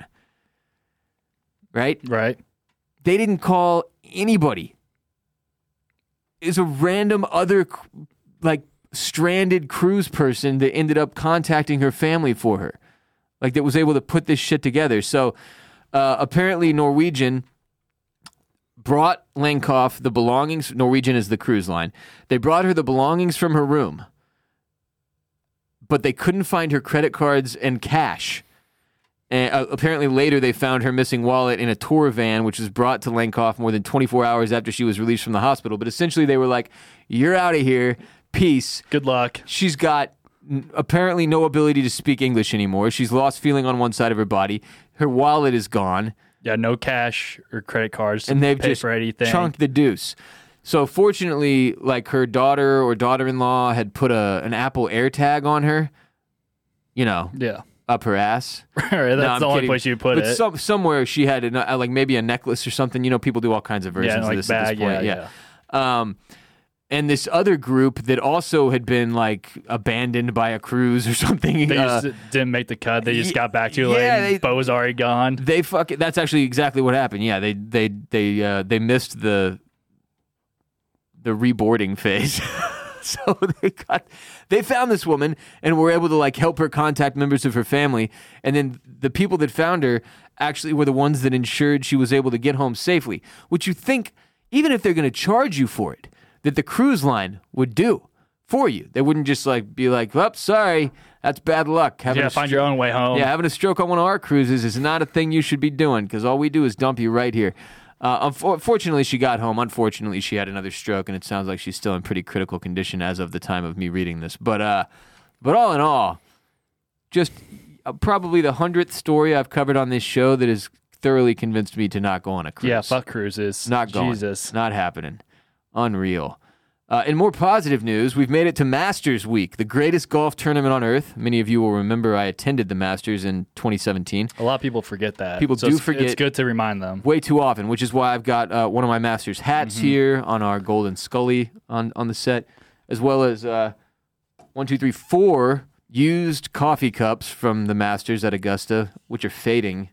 [SPEAKER 3] right?
[SPEAKER 4] Right.
[SPEAKER 3] They didn't call anybody. It's a random other, like, stranded cruise person that ended up contacting her family for her, like that was able to put this shit together. So uh, apparently Norwegian brought Lenkoff the belongings. Norwegian is the cruise line. They brought her the belongings from her room, but they couldn't find her credit cards and cash. And uh, apparently later they found her missing wallet in a tour van, which was brought to Lenkoff more than twenty-four hours after she was released from the hospital. But essentially they were like, you're out of here. Peace.
[SPEAKER 4] Good luck.
[SPEAKER 3] She's got n- apparently no ability to speak English anymore. She's lost feeling on one side of her body. Her wallet is gone.
[SPEAKER 4] Yeah, no cash or credit cards to
[SPEAKER 3] And they've
[SPEAKER 4] pay
[SPEAKER 3] just
[SPEAKER 4] for anything.
[SPEAKER 3] chunked the deuce. So fortunately, like her daughter or daughter-in-law had put a an Apple AirTag on her, you know,
[SPEAKER 4] Yeah.
[SPEAKER 3] up her ass.
[SPEAKER 4] Right, that's
[SPEAKER 3] No,
[SPEAKER 4] the
[SPEAKER 3] I'm
[SPEAKER 4] only
[SPEAKER 3] kidding.
[SPEAKER 4] place you put
[SPEAKER 3] but
[SPEAKER 4] it.
[SPEAKER 3] Some, somewhere she had a, like maybe a necklace or something. You know, people do all kinds of versions
[SPEAKER 4] yeah,
[SPEAKER 3] of
[SPEAKER 4] like
[SPEAKER 3] this
[SPEAKER 4] bag,
[SPEAKER 3] at this point.
[SPEAKER 4] yeah,
[SPEAKER 3] yeah. Um, and this other group that also had been like abandoned by a cruise or something.
[SPEAKER 4] They
[SPEAKER 3] uh,
[SPEAKER 4] just didn't make the cut. They just
[SPEAKER 3] y-
[SPEAKER 4] got back to
[SPEAKER 3] yeah,
[SPEAKER 4] it.
[SPEAKER 3] they-
[SPEAKER 4] Like, Bo's already gone.
[SPEAKER 3] They fuck. That's actually exactly what happened. Yeah, they they they uh, they missed the the reboarding phase. So they got they found this woman and were able to like help her contact members of her family. And then the people that found her actually were the ones that ensured she was able to get home safely. Which you think, even if they're going to charge you for it, that the cruise line would do for you. They wouldn't just like be like, "Oh, sorry, that's bad luck." Having
[SPEAKER 4] Yeah,
[SPEAKER 3] a
[SPEAKER 4] find
[SPEAKER 3] str-
[SPEAKER 4] your own way home.
[SPEAKER 3] Yeah, having a stroke on one of our cruises is not a thing you should be doing because all we do is dump you right here. Uh, unfortunately, she got home. Unfortunately, she had another stroke, and it sounds like she's still in pretty critical condition as of the time of me reading this. But, uh, but all in all, just uh, probably the hundredth story I've covered on this show that has thoroughly convinced me to not go on a cruise.
[SPEAKER 4] Yeah, fuck cruises.
[SPEAKER 3] Not going.
[SPEAKER 4] Jesus.
[SPEAKER 3] Not happening. Unreal. Uh, in more positive news, we've made it to Masters Week, the greatest golf tournament on earth. Many of you will remember I attended the Masters in twenty seventeen.
[SPEAKER 4] A lot of people forget that.
[SPEAKER 3] People
[SPEAKER 4] So
[SPEAKER 3] do
[SPEAKER 4] it's,
[SPEAKER 3] forget-
[SPEAKER 4] It's good to remind them.
[SPEAKER 3] Way too often, which is why I've got uh, one of my Masters hats
[SPEAKER 4] Mm-hmm.
[SPEAKER 3] here on our Golden Scully on, on the set, as well as uh, one, two, three, four used coffee cups from the Masters at Augusta, which are fading.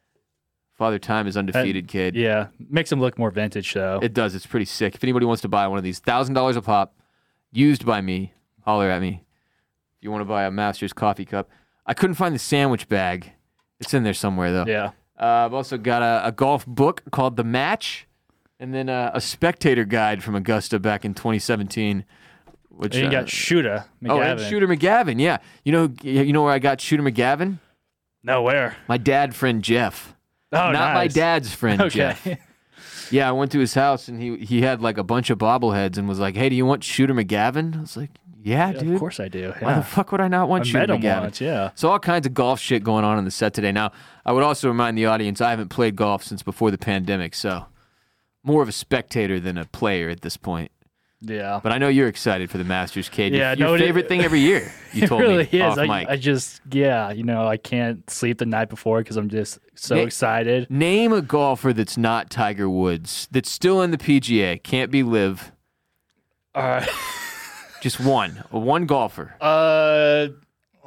[SPEAKER 3] Father Time is undefeated, kid.
[SPEAKER 4] Yeah, makes them look more vintage though.
[SPEAKER 3] It does. It's pretty sick. If anybody wants to buy one of these, one thousand dollars a pop, used by me, holler at me. If you want to buy a Masters coffee cup. I couldn't find the sandwich bag. It's in there somewhere, though.
[SPEAKER 4] yeah.
[SPEAKER 3] Uh, I've also got a, a golf book called The Match, and then uh, a spectator guide from Augusta back in twenty seventeen. Which
[SPEAKER 4] And you
[SPEAKER 3] uh,
[SPEAKER 4] got Shooter McGavin.
[SPEAKER 3] oh, and Shooter McGavin. Yeah, you know, you know where I got Shooter McGavin?
[SPEAKER 4] No, where?
[SPEAKER 3] My dad friend Jeff.
[SPEAKER 4] Oh,
[SPEAKER 3] Not my
[SPEAKER 4] nice.
[SPEAKER 3] dad's friend
[SPEAKER 4] Okay.
[SPEAKER 3] Jeff. Yeah, I went to his house and he he had like a bunch of bobbleheads and was like, "Hey, do you want Shooter McGavin?" I was like, "Yeah,
[SPEAKER 4] Yeah,
[SPEAKER 3] dude.
[SPEAKER 4] of course I do.
[SPEAKER 3] Why the
[SPEAKER 4] Yeah.
[SPEAKER 3] fuck would I not want
[SPEAKER 4] I
[SPEAKER 3] Shooter
[SPEAKER 4] met him
[SPEAKER 3] McGavin?"
[SPEAKER 4] once, yeah.
[SPEAKER 3] So all kinds of golf shit going on in the set today. Now, I would also remind the audience I haven't played golf since before the pandemic, so more of a spectator than a player at this point.
[SPEAKER 4] Yeah.
[SPEAKER 3] But I know you're excited for the Masters, Cade.
[SPEAKER 4] Yeah,
[SPEAKER 3] your
[SPEAKER 4] no, it-
[SPEAKER 3] favorite thing every year. You
[SPEAKER 4] It
[SPEAKER 3] told
[SPEAKER 4] really
[SPEAKER 3] me
[SPEAKER 4] is.
[SPEAKER 3] off
[SPEAKER 4] I,
[SPEAKER 3] mic.
[SPEAKER 4] I just, yeah, you know, I can't sleep the night before because I'm just so
[SPEAKER 3] Na-
[SPEAKER 4] excited.
[SPEAKER 3] Name a golfer that's not Tiger Woods, that's still in the P G A, can't be live.
[SPEAKER 4] All right.
[SPEAKER 3] Just one, one golfer.
[SPEAKER 4] Uh,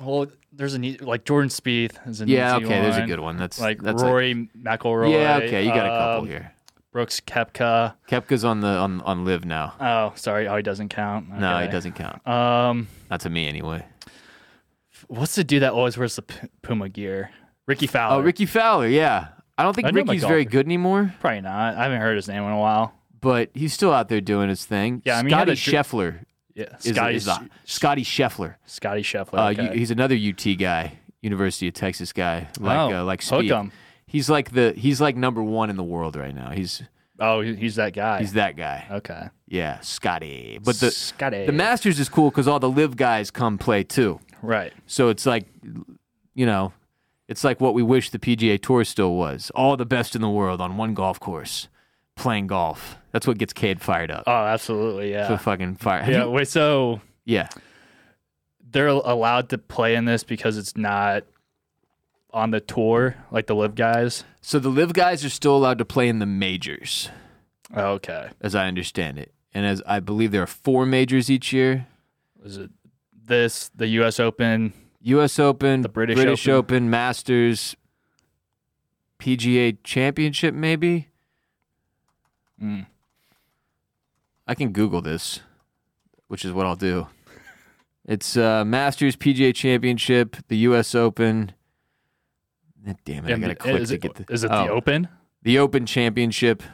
[SPEAKER 4] Well, there's a neat, like Jordan Spieth is a
[SPEAKER 3] Yeah,
[SPEAKER 4] neat
[SPEAKER 3] okay,
[SPEAKER 4] one.
[SPEAKER 3] there's a good one. That's
[SPEAKER 4] like
[SPEAKER 3] that's
[SPEAKER 4] Rory McIlroy.
[SPEAKER 3] yeah, okay, you got a couple
[SPEAKER 4] um,
[SPEAKER 3] here.
[SPEAKER 4] Brooks Koepka.
[SPEAKER 3] Kepka's on the on on live now.
[SPEAKER 4] Oh, sorry. Oh, he doesn't count.
[SPEAKER 3] No, he
[SPEAKER 4] Okay.
[SPEAKER 3] doesn't count.
[SPEAKER 4] Um,
[SPEAKER 3] Not to me anyway.
[SPEAKER 4] what's the dude that always wears the P- Puma gear? Ricky Fowler.
[SPEAKER 3] Oh, Ricky Fowler, yeah. I don't think
[SPEAKER 4] I know my
[SPEAKER 3] Ricky's very
[SPEAKER 4] golfer.
[SPEAKER 3] good anymore,
[SPEAKER 4] Probably not. I haven't heard his name in a while.
[SPEAKER 3] but he's still out there doing his thing.
[SPEAKER 4] Yeah, I mean, he had
[SPEAKER 3] Scotty
[SPEAKER 4] a dr-
[SPEAKER 3] Scheffler
[SPEAKER 4] Yeah,
[SPEAKER 3] is,
[SPEAKER 4] Scotty.
[SPEAKER 3] is the, Scotty Scheffler.
[SPEAKER 4] Scotty Scheffler.
[SPEAKER 3] Uh,
[SPEAKER 4] okay.
[SPEAKER 3] you- he's another U T guy, University of Texas guy, like
[SPEAKER 4] oh,
[SPEAKER 3] uh, like
[SPEAKER 4] hook
[SPEAKER 3] Speed.
[SPEAKER 4] 'em.
[SPEAKER 3] He's like the he's like number one in the world right now. He's
[SPEAKER 4] Oh, he- he's that guy.
[SPEAKER 3] he's that guy.
[SPEAKER 4] okay.
[SPEAKER 3] Yeah, Scotty. But the
[SPEAKER 4] Scotty.
[SPEAKER 3] the Masters is cool because all the live guys come play too.
[SPEAKER 4] Right.
[SPEAKER 3] So it's like, you know, it's like what we wish the P G A Tour still was. All the best in the world on one golf course, playing golf. That's what gets Cade fired up.
[SPEAKER 4] Oh, absolutely. Yeah.
[SPEAKER 3] So fucking fire.
[SPEAKER 4] yeah. Wait. So
[SPEAKER 3] yeah.
[SPEAKER 4] they're allowed to play in this because it's not on the tour like the live guys.
[SPEAKER 3] So the live guys are still allowed to play in the majors,
[SPEAKER 4] Oh, okay.
[SPEAKER 3] as I understand it. And as I believe there are four majors each year.
[SPEAKER 4] Is it this the U S Open?
[SPEAKER 3] U S Open,
[SPEAKER 4] The British
[SPEAKER 3] Open.
[SPEAKER 4] Open.
[SPEAKER 3] Masters, P G A Championship, maybe?
[SPEAKER 4] Mm.
[SPEAKER 3] I can Google this, which is what I'll do. It's uh, Masters, P G A Championship, the U S Open. Eh, Damn it, I
[SPEAKER 4] And
[SPEAKER 3] gotta click
[SPEAKER 4] is
[SPEAKER 3] to
[SPEAKER 4] it,
[SPEAKER 3] get the.
[SPEAKER 4] is it
[SPEAKER 3] oh,
[SPEAKER 4] the Open?
[SPEAKER 3] The Open Championship,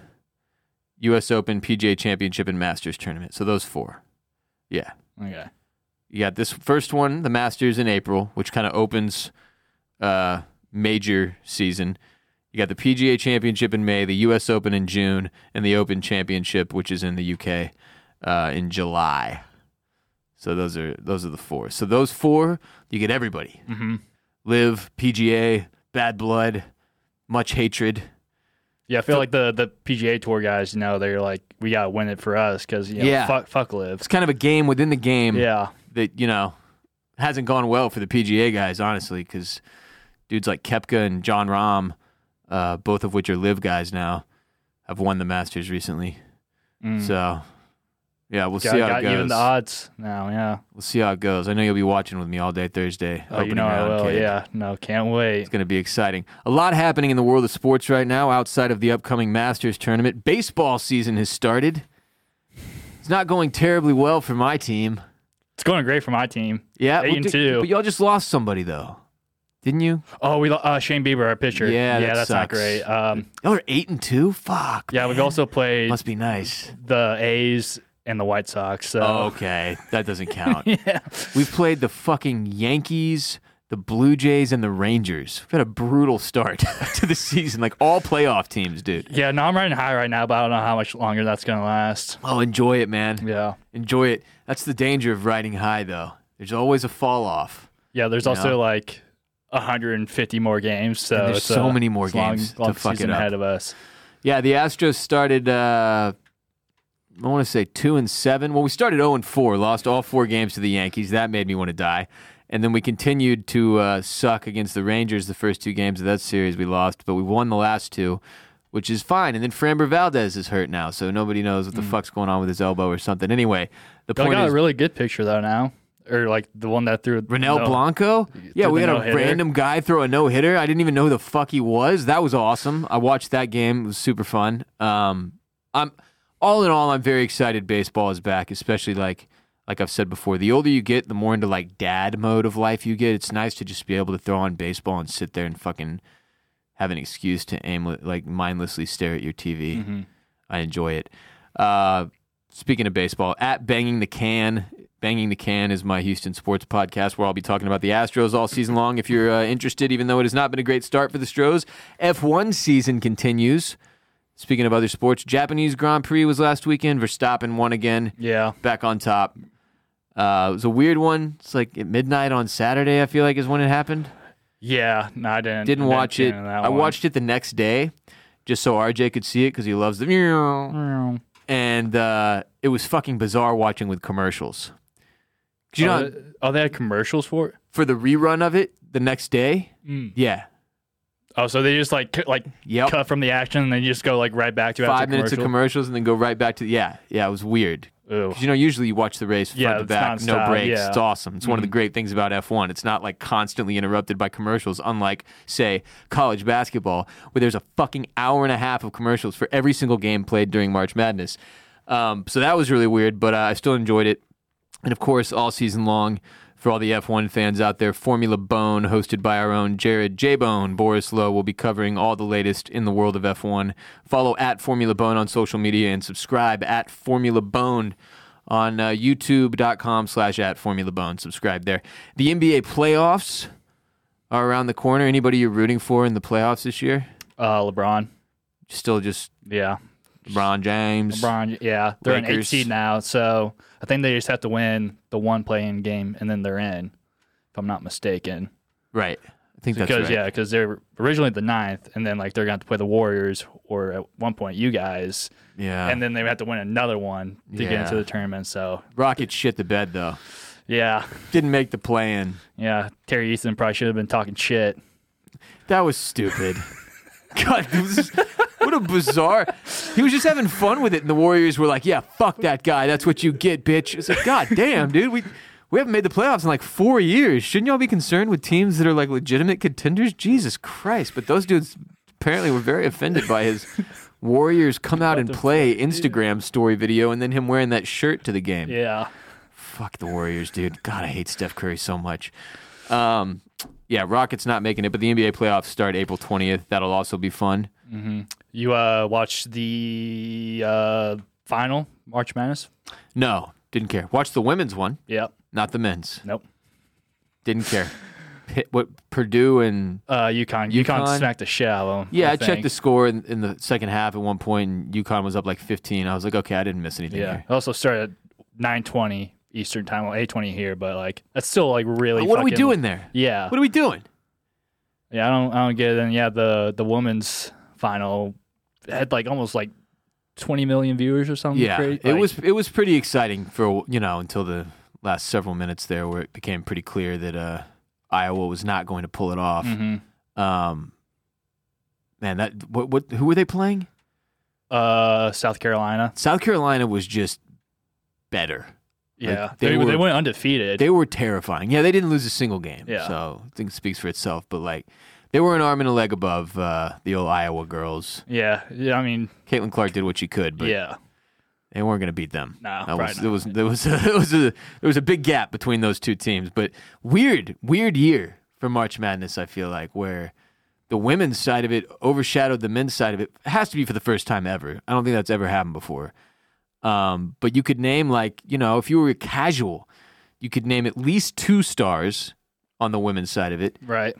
[SPEAKER 3] U S Open, P G A Championship, and Masters Tournament. So those four. Yeah.
[SPEAKER 4] Okay.
[SPEAKER 3] You got this first one, the Masters in April, which kind of opens uh, major season. You got the P G A Championship in May, the U S Open in June, and the Open Championship, which is in the U K, uh, in July. So those are those are the four. So those four, you get everybody.
[SPEAKER 4] Mm-hmm.
[SPEAKER 3] Live, P G A, Bad Blood, Much Hatred.
[SPEAKER 4] Yeah, I feel
[SPEAKER 3] So-
[SPEAKER 4] like the, the P G A Tour guys, you know, they're like, we got to win it for us because, you know,
[SPEAKER 3] Yeah.
[SPEAKER 4] fuck, fuck live.
[SPEAKER 3] It's kind of a game within the game.
[SPEAKER 4] Yeah.
[SPEAKER 3] That, you know, hasn't gone well for the P G A guys, honestly, because dudes like Koepka and John Rahm, uh, both of which are live guys now, have won the Masters recently.
[SPEAKER 4] Mm.
[SPEAKER 3] So, yeah, we'll
[SPEAKER 4] got
[SPEAKER 3] see how
[SPEAKER 4] got
[SPEAKER 3] it goes.
[SPEAKER 4] even the odds now, yeah.
[SPEAKER 3] We'll see how it goes. I know you'll be watching with me all day Thursday.
[SPEAKER 4] Oh, you
[SPEAKER 3] opening
[SPEAKER 4] know I
[SPEAKER 3] round,
[SPEAKER 4] will.
[SPEAKER 3] Cade.
[SPEAKER 4] Yeah. No, can't wait.
[SPEAKER 3] It's going to be exciting. A lot happening in the world of sports right now outside of the upcoming Masters tournament. Baseball season has started. It's not going terribly well for my team.
[SPEAKER 4] It's going great for my team.
[SPEAKER 3] Yeah,
[SPEAKER 4] Eight and
[SPEAKER 3] di-
[SPEAKER 4] two.
[SPEAKER 3] But y'all just lost somebody though, didn't you?
[SPEAKER 4] Oh, we lo- uh, Shane Bieber, our pitcher.
[SPEAKER 3] Yeah,
[SPEAKER 4] yeah,
[SPEAKER 3] that
[SPEAKER 4] that's not
[SPEAKER 3] sucks.
[SPEAKER 4] great. Um,
[SPEAKER 3] Y'all are eight and two. Fuck.
[SPEAKER 4] yeah, we've
[SPEAKER 3] man.
[SPEAKER 4] also played
[SPEAKER 3] Must be nice.
[SPEAKER 4] the A's and the White Sox. So.
[SPEAKER 3] Oh, okay, that doesn't count.
[SPEAKER 4] yeah.
[SPEAKER 3] We've played the fucking Yankees, the Blue Jays, and the Rangers. We've had a brutal start to the season, like all playoff teams, dude.
[SPEAKER 4] Yeah, no, I'm riding high right now, but I don't know how much longer that's going to last.
[SPEAKER 3] Oh, enjoy it, man.
[SPEAKER 4] Yeah.
[SPEAKER 3] Enjoy it. That's the danger of riding high, though. There's always a fall off.
[SPEAKER 4] Yeah, there's
[SPEAKER 3] You
[SPEAKER 4] also
[SPEAKER 3] know?
[SPEAKER 4] like one hundred fifty more games. So
[SPEAKER 3] And there's
[SPEAKER 4] it's
[SPEAKER 3] so
[SPEAKER 4] a,
[SPEAKER 3] many more
[SPEAKER 4] it's a long,
[SPEAKER 3] games to
[SPEAKER 4] long
[SPEAKER 3] fuck it
[SPEAKER 4] season
[SPEAKER 3] up.
[SPEAKER 4] ahead of us.
[SPEAKER 3] Yeah, the Astros started. Uh, I want to say two and seven. Well, we started zero and four. Lost all four games to the Yankees. That made me want to die. And then we continued to uh, suck against the Rangers the first two games of that series. We lost, but we won the last two, which is fine. And then Framber Valdez is hurt now, so nobody knows what the fuck's going on with his elbow or something. Anyway, the
[SPEAKER 4] They
[SPEAKER 3] point
[SPEAKER 4] got
[SPEAKER 3] is
[SPEAKER 4] a really good picture though now, or like the one that threw
[SPEAKER 3] Renel
[SPEAKER 4] no,
[SPEAKER 3] Blanco. Yeah,
[SPEAKER 4] Did
[SPEAKER 3] we
[SPEAKER 4] the
[SPEAKER 3] had a
[SPEAKER 4] no-hitter.
[SPEAKER 3] random guy throw a no hitter. I didn't even know who the fuck he was. That was awesome. I watched that game. It was super fun. Um, I'm all in all, I'm very excited. Baseball is back, especially like like I've said before. The older you get, the more into like dad mode of life you get. It's nice to just be able to throw on baseball and sit there and fucking have an excuse to aim like mindlessly stare at your T V.
[SPEAKER 4] Mm-hmm.
[SPEAKER 3] I enjoy it. Uh, speaking of baseball, at Banging the Can. Banging the Can is my Houston sports podcast where I'll be talking about the Astros all season long. If you're uh, interested, even though it has not been a great start for the Stros, F one season continues. Speaking of other sports, Japanese Grand Prix was last weekend. Verstappen won again,
[SPEAKER 4] Yeah,
[SPEAKER 3] back on top. Uh, it was a weird one. It's like at midnight on Saturday, I feel like, is when it happened.
[SPEAKER 4] yeah. No, I didn't.
[SPEAKER 3] Didn't
[SPEAKER 4] I
[SPEAKER 3] watch
[SPEAKER 4] tune
[SPEAKER 3] it.
[SPEAKER 4] into that
[SPEAKER 3] I
[SPEAKER 4] one.
[SPEAKER 3] watched it the next day just so R J could see it because he loves the meow. And uh, it was fucking bizarre watching with commercials. 'Cause you
[SPEAKER 4] oh,
[SPEAKER 3] know,
[SPEAKER 4] they, oh, they had commercials for it.
[SPEAKER 3] for the rerun of it the next day,
[SPEAKER 4] Mm.
[SPEAKER 3] yeah.
[SPEAKER 4] Oh, so they just like cu- like
[SPEAKER 3] Yep.
[SPEAKER 4] cut from the action and then you just go like right back to after
[SPEAKER 3] Five minutes of
[SPEAKER 4] commercial?
[SPEAKER 3] commercials and then go right back to yeah, yeah. It was weird.
[SPEAKER 4] Ooh.
[SPEAKER 3] 'Cause, you know, usually you watch the race front
[SPEAKER 4] Yeah,
[SPEAKER 3] to
[SPEAKER 4] it's
[SPEAKER 3] back, no
[SPEAKER 4] nonstop,
[SPEAKER 3] breaks.
[SPEAKER 4] yeah.
[SPEAKER 3] It's awesome. It's one of the
[SPEAKER 4] Mhm.
[SPEAKER 3] great things about F one. It's not like constantly interrupted by commercials, unlike, say, college basketball, where there's a fucking hour and a half of commercials for every single game played during March Madness. Um, so that was really weird, but uh, I still enjoyed it. And of course, all season long, for all the F one fans out there, Formula Bone, hosted by our own Jared J-Bone Boris Lowe, will be covering all the latest in the world of F one. Follow at Formula Bone on social media and subscribe at Formula Bone on uh, youtube.com slash at Formula Bone. Subscribe there. The N B A playoffs are around the corner. Anybody you're rooting for in the playoffs this year?
[SPEAKER 4] Uh, LeBron.
[SPEAKER 3] Still just
[SPEAKER 4] Yeah.
[SPEAKER 3] LeBron James.
[SPEAKER 4] LeBron. Yeah. They're an eight
[SPEAKER 3] Lakers.
[SPEAKER 4] seed now, so I think they just have to win the one play-in game and then they're in, if I'm not mistaken.
[SPEAKER 3] Right. I think that's
[SPEAKER 4] Because
[SPEAKER 3] right.
[SPEAKER 4] yeah, because they're originally the ninth, and then like they're going to have to play the Warriors or at one point you guys,
[SPEAKER 3] Yeah.
[SPEAKER 4] and then they have to win another one to get
[SPEAKER 3] Yeah.
[SPEAKER 4] into the tournament. So
[SPEAKER 3] Rockets shit the bed, though.
[SPEAKER 4] yeah,
[SPEAKER 3] Didn't make the play-in.
[SPEAKER 4] yeah, Terry Easton probably should have been talking shit.
[SPEAKER 3] That was stupid. God, this is, what a bizarre. He was just having fun with it, and the Warriors were like, "Yeah, fuck that guy. That's what you get, bitch." It's like, God damn, dude, we we haven't made the playoffs in like four years. Shouldn't y'all be concerned with teams that are like legitimate contenders? Jesus Christ! But those dudes apparently were very offended by his Warriors come out and play Instagram story video, and then him wearing that shirt to the game.
[SPEAKER 4] Yeah,
[SPEAKER 3] Fuck the Warriors, dude. God, I hate Steph Curry so much. Um, yeah, Rockets not making it, but the N B A playoffs start April twentieth. That'll also be fun.
[SPEAKER 4] you uh watched the uh final March Madness?
[SPEAKER 3] No, didn't care. Watch the women's one,
[SPEAKER 4] Yep.
[SPEAKER 3] not the men's.
[SPEAKER 4] Nope.
[SPEAKER 3] Didn't care. Pitt, what Purdue and
[SPEAKER 4] Uh, UConn. UConn,
[SPEAKER 3] UConn?
[SPEAKER 4] smacked the shit out of them.
[SPEAKER 3] yeah, I,
[SPEAKER 4] I
[SPEAKER 3] checked
[SPEAKER 4] think.
[SPEAKER 3] the score in, in the second half at one point, and UConn was up like fifteen. I was like, okay, I didn't miss anything
[SPEAKER 4] Yeah.
[SPEAKER 3] here.
[SPEAKER 4] It also started at nine twenty Eastern time, well, eight twenty here, but like that's still like really.
[SPEAKER 3] What are we
[SPEAKER 4] fucking-
[SPEAKER 3] doing there?
[SPEAKER 4] Yeah.
[SPEAKER 3] What are we doing?
[SPEAKER 4] Yeah, I don't, I don't get it. And yeah, the the women's final had like almost like twenty million viewers or something.
[SPEAKER 3] Yeah,
[SPEAKER 4] crazy.
[SPEAKER 3] it
[SPEAKER 4] Like,
[SPEAKER 3] was it was pretty exciting for you know until the last several minutes there, where it became pretty clear that uh, Iowa was not going to pull it off.
[SPEAKER 4] mhm.
[SPEAKER 3] Um, man, that what what who were they playing?
[SPEAKER 4] uh South Carolina.
[SPEAKER 3] South Carolina was just better.
[SPEAKER 4] Yeah,
[SPEAKER 3] they
[SPEAKER 4] they, they,
[SPEAKER 3] were-
[SPEAKER 4] went undefeated.
[SPEAKER 3] They were terrifying. Yeah, they didn't lose a single game.
[SPEAKER 4] Yeah.
[SPEAKER 3] So I think it speaks for itself. But like, they were an arm and a leg above uh, the old Iowa girls.
[SPEAKER 4] yeah, yeah. I mean,
[SPEAKER 3] Caitlin Clark did what she could, but
[SPEAKER 4] yeah,
[SPEAKER 3] they weren't going to beat them.
[SPEAKER 4] No,
[SPEAKER 3] that
[SPEAKER 4] right
[SPEAKER 3] was,
[SPEAKER 4] not.
[SPEAKER 3] there was there was a, there was a there was a big gap between those two teams. But weird, weird year for March Madness. I feel like where the women's side of it overshadowed the men's side of it. It has to be for the first time ever. I don't think that's ever happened before. Um, but you could name like you know if you were casual, you could name at least two stars on the women's side of it.
[SPEAKER 4] right.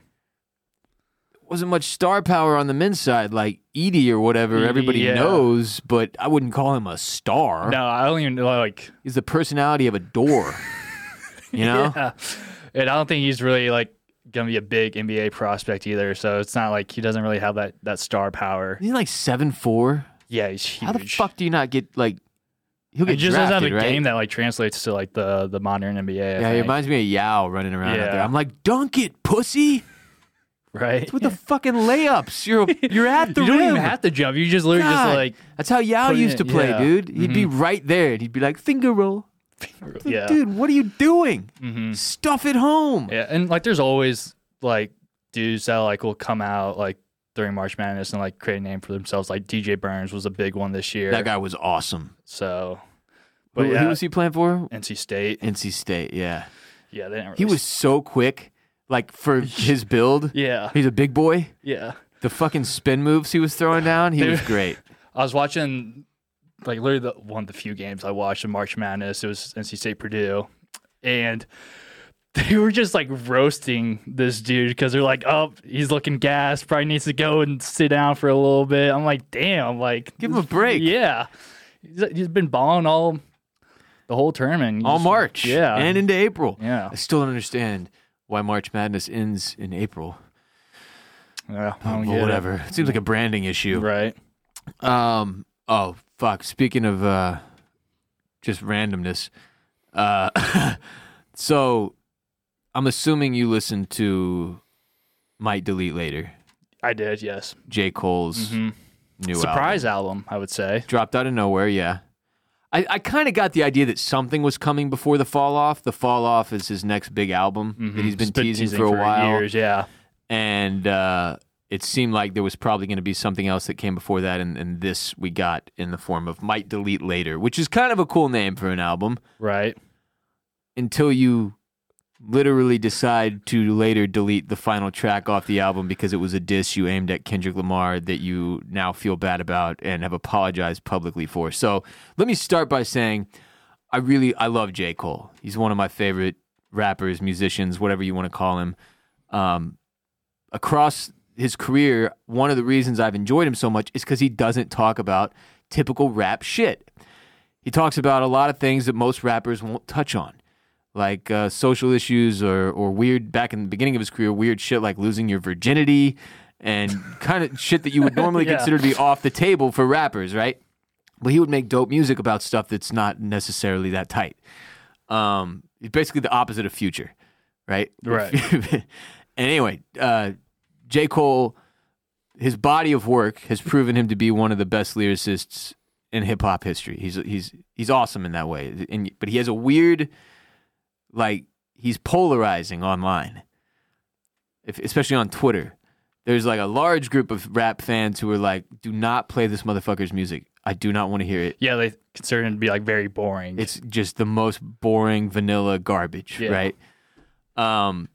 [SPEAKER 3] Wasn't much star power on the men's side, like Edie or whatever. Everybody
[SPEAKER 4] Yeah.
[SPEAKER 3] knows, but I wouldn't call him a star.
[SPEAKER 4] No, I don't even know. Like,
[SPEAKER 3] He's the personality of a door. You know?
[SPEAKER 4] yeah, and I don't think he's really like gonna be a big N B A prospect either. So it's not like he doesn't really have that that star power.
[SPEAKER 3] He's like seven four.
[SPEAKER 4] Yeah, he's huge.
[SPEAKER 3] How the fuck do you not get like? He'll
[SPEAKER 4] He
[SPEAKER 3] get
[SPEAKER 4] just
[SPEAKER 3] drafted,
[SPEAKER 4] doesn't have a
[SPEAKER 3] right?
[SPEAKER 4] game that like translates to like the the modern N B A. I
[SPEAKER 3] yeah, he
[SPEAKER 4] think.
[SPEAKER 3] reminds me of Yao running around out there.
[SPEAKER 4] Yeah.
[SPEAKER 3] I'm like, dunk it, pussy.
[SPEAKER 4] right?
[SPEAKER 3] With the fucking layups, you're you're at the
[SPEAKER 4] you don't
[SPEAKER 3] rim.
[SPEAKER 4] even have to jump. You just literally
[SPEAKER 3] God.
[SPEAKER 4] just like
[SPEAKER 3] That's how Yao
[SPEAKER 4] put it
[SPEAKER 3] used to
[SPEAKER 4] in-
[SPEAKER 3] play,
[SPEAKER 4] yeah.
[SPEAKER 3] dude. He'd be
[SPEAKER 4] Mhm.
[SPEAKER 3] right there, and he'd be like, finger roll. Like,
[SPEAKER 4] yeah.
[SPEAKER 3] dude, what are you doing?
[SPEAKER 4] Mhm.
[SPEAKER 3] Stuff it home.
[SPEAKER 4] Yeah, and like there's always like dudes that like will come out like during March Madness and like create a name for themselves. Like D J Burns was a big one this year.
[SPEAKER 3] That guy was awesome.
[SPEAKER 4] So, but
[SPEAKER 3] Who,
[SPEAKER 4] yeah,
[SPEAKER 3] who was he playing for?
[SPEAKER 4] N C State.
[SPEAKER 3] N C State, yeah.
[SPEAKER 4] Yeah, they didn't. Really
[SPEAKER 3] He was so quick, like for his build.
[SPEAKER 4] Yeah,
[SPEAKER 3] He's a big boy.
[SPEAKER 4] yeah.
[SPEAKER 3] The fucking spin moves he was throwing down, he
[SPEAKER 4] Dude.
[SPEAKER 3] was great.
[SPEAKER 4] I was watching like literally the one of the few games I watched in March Madness. It was N C State Purdue, and they were just like roasting this dude because they're like, "Oh, he's looking gassed. Probably needs to go and sit down for a little bit." I'm like, "Damn!" Like,
[SPEAKER 3] Give him a break.
[SPEAKER 4] Yeah, he's, he's been balling all the whole tournament,
[SPEAKER 3] All
[SPEAKER 4] Just-
[SPEAKER 3] March.
[SPEAKER 4] Yeah,
[SPEAKER 3] And into April.
[SPEAKER 4] yeah,
[SPEAKER 3] I still don't understand why March Madness ends in April.
[SPEAKER 4] yeah. I don't
[SPEAKER 3] Well,
[SPEAKER 4] get it.
[SPEAKER 3] whatever. It seems like a branding issue.
[SPEAKER 4] Right?
[SPEAKER 3] Um. Oh fuck. Speaking of uh, just randomness, uh, so I'm assuming you listened to Might Delete Later.
[SPEAKER 4] I did, yes.
[SPEAKER 3] J. Cole's new
[SPEAKER 4] Surprise
[SPEAKER 3] album.
[SPEAKER 4] album, I would say.
[SPEAKER 3] Dropped out of nowhere, yeah. I, I kind of got the idea that something was coming before The Fall Off. The Fall Off is his next big album
[SPEAKER 4] Mm-hmm.
[SPEAKER 3] that he's been
[SPEAKER 4] It's been
[SPEAKER 3] teasing,
[SPEAKER 4] teasing
[SPEAKER 3] for a
[SPEAKER 4] for
[SPEAKER 3] while.
[SPEAKER 4] years, yeah.
[SPEAKER 3] And uh, it seemed like there was probably going to be something else that came before that, and, and this we got in the form of Might Delete Later, which is kind of a cool name for an album.
[SPEAKER 4] Right.
[SPEAKER 3] Until you literally decide to later delete the final track off the album because it was a diss you aimed at Kendrick Lamar that you now feel bad about and have apologized publicly for. So let me start by saying I really, I love J. Cole. He's one of my favorite rappers, musicians, whatever you want to call him. Um, across his career, one of the reasons I've enjoyed him so much is because he doesn't talk about typical rap shit. He talks about a lot of things that most rappers won't touch on, like uh, social issues or or weird, back in the beginning of his career, weird shit like losing your virginity and kind of shit that you would normally
[SPEAKER 4] Yeah.
[SPEAKER 3] consider to be off the table for rappers, right? But he would make dope music about stuff that's not necessarily that tight. Um, he's basically the opposite of Future, right?
[SPEAKER 4] Right.
[SPEAKER 3] Anyway, uh, J. Cole, his body of work has proven him to be one of the best lyricists in hip hop history. He's he's he's awesome in that way, and but he has a weird, like, he's polarizing online, if, especially on Twitter. There's like a large group of rap fans who are like, "Do not play this motherfucker's music. I do not want to hear it.
[SPEAKER 4] Yeah, they consider him to be like very boring.
[SPEAKER 3] It's just the most boring vanilla garbage,
[SPEAKER 4] Yeah.
[SPEAKER 3] right?" Um.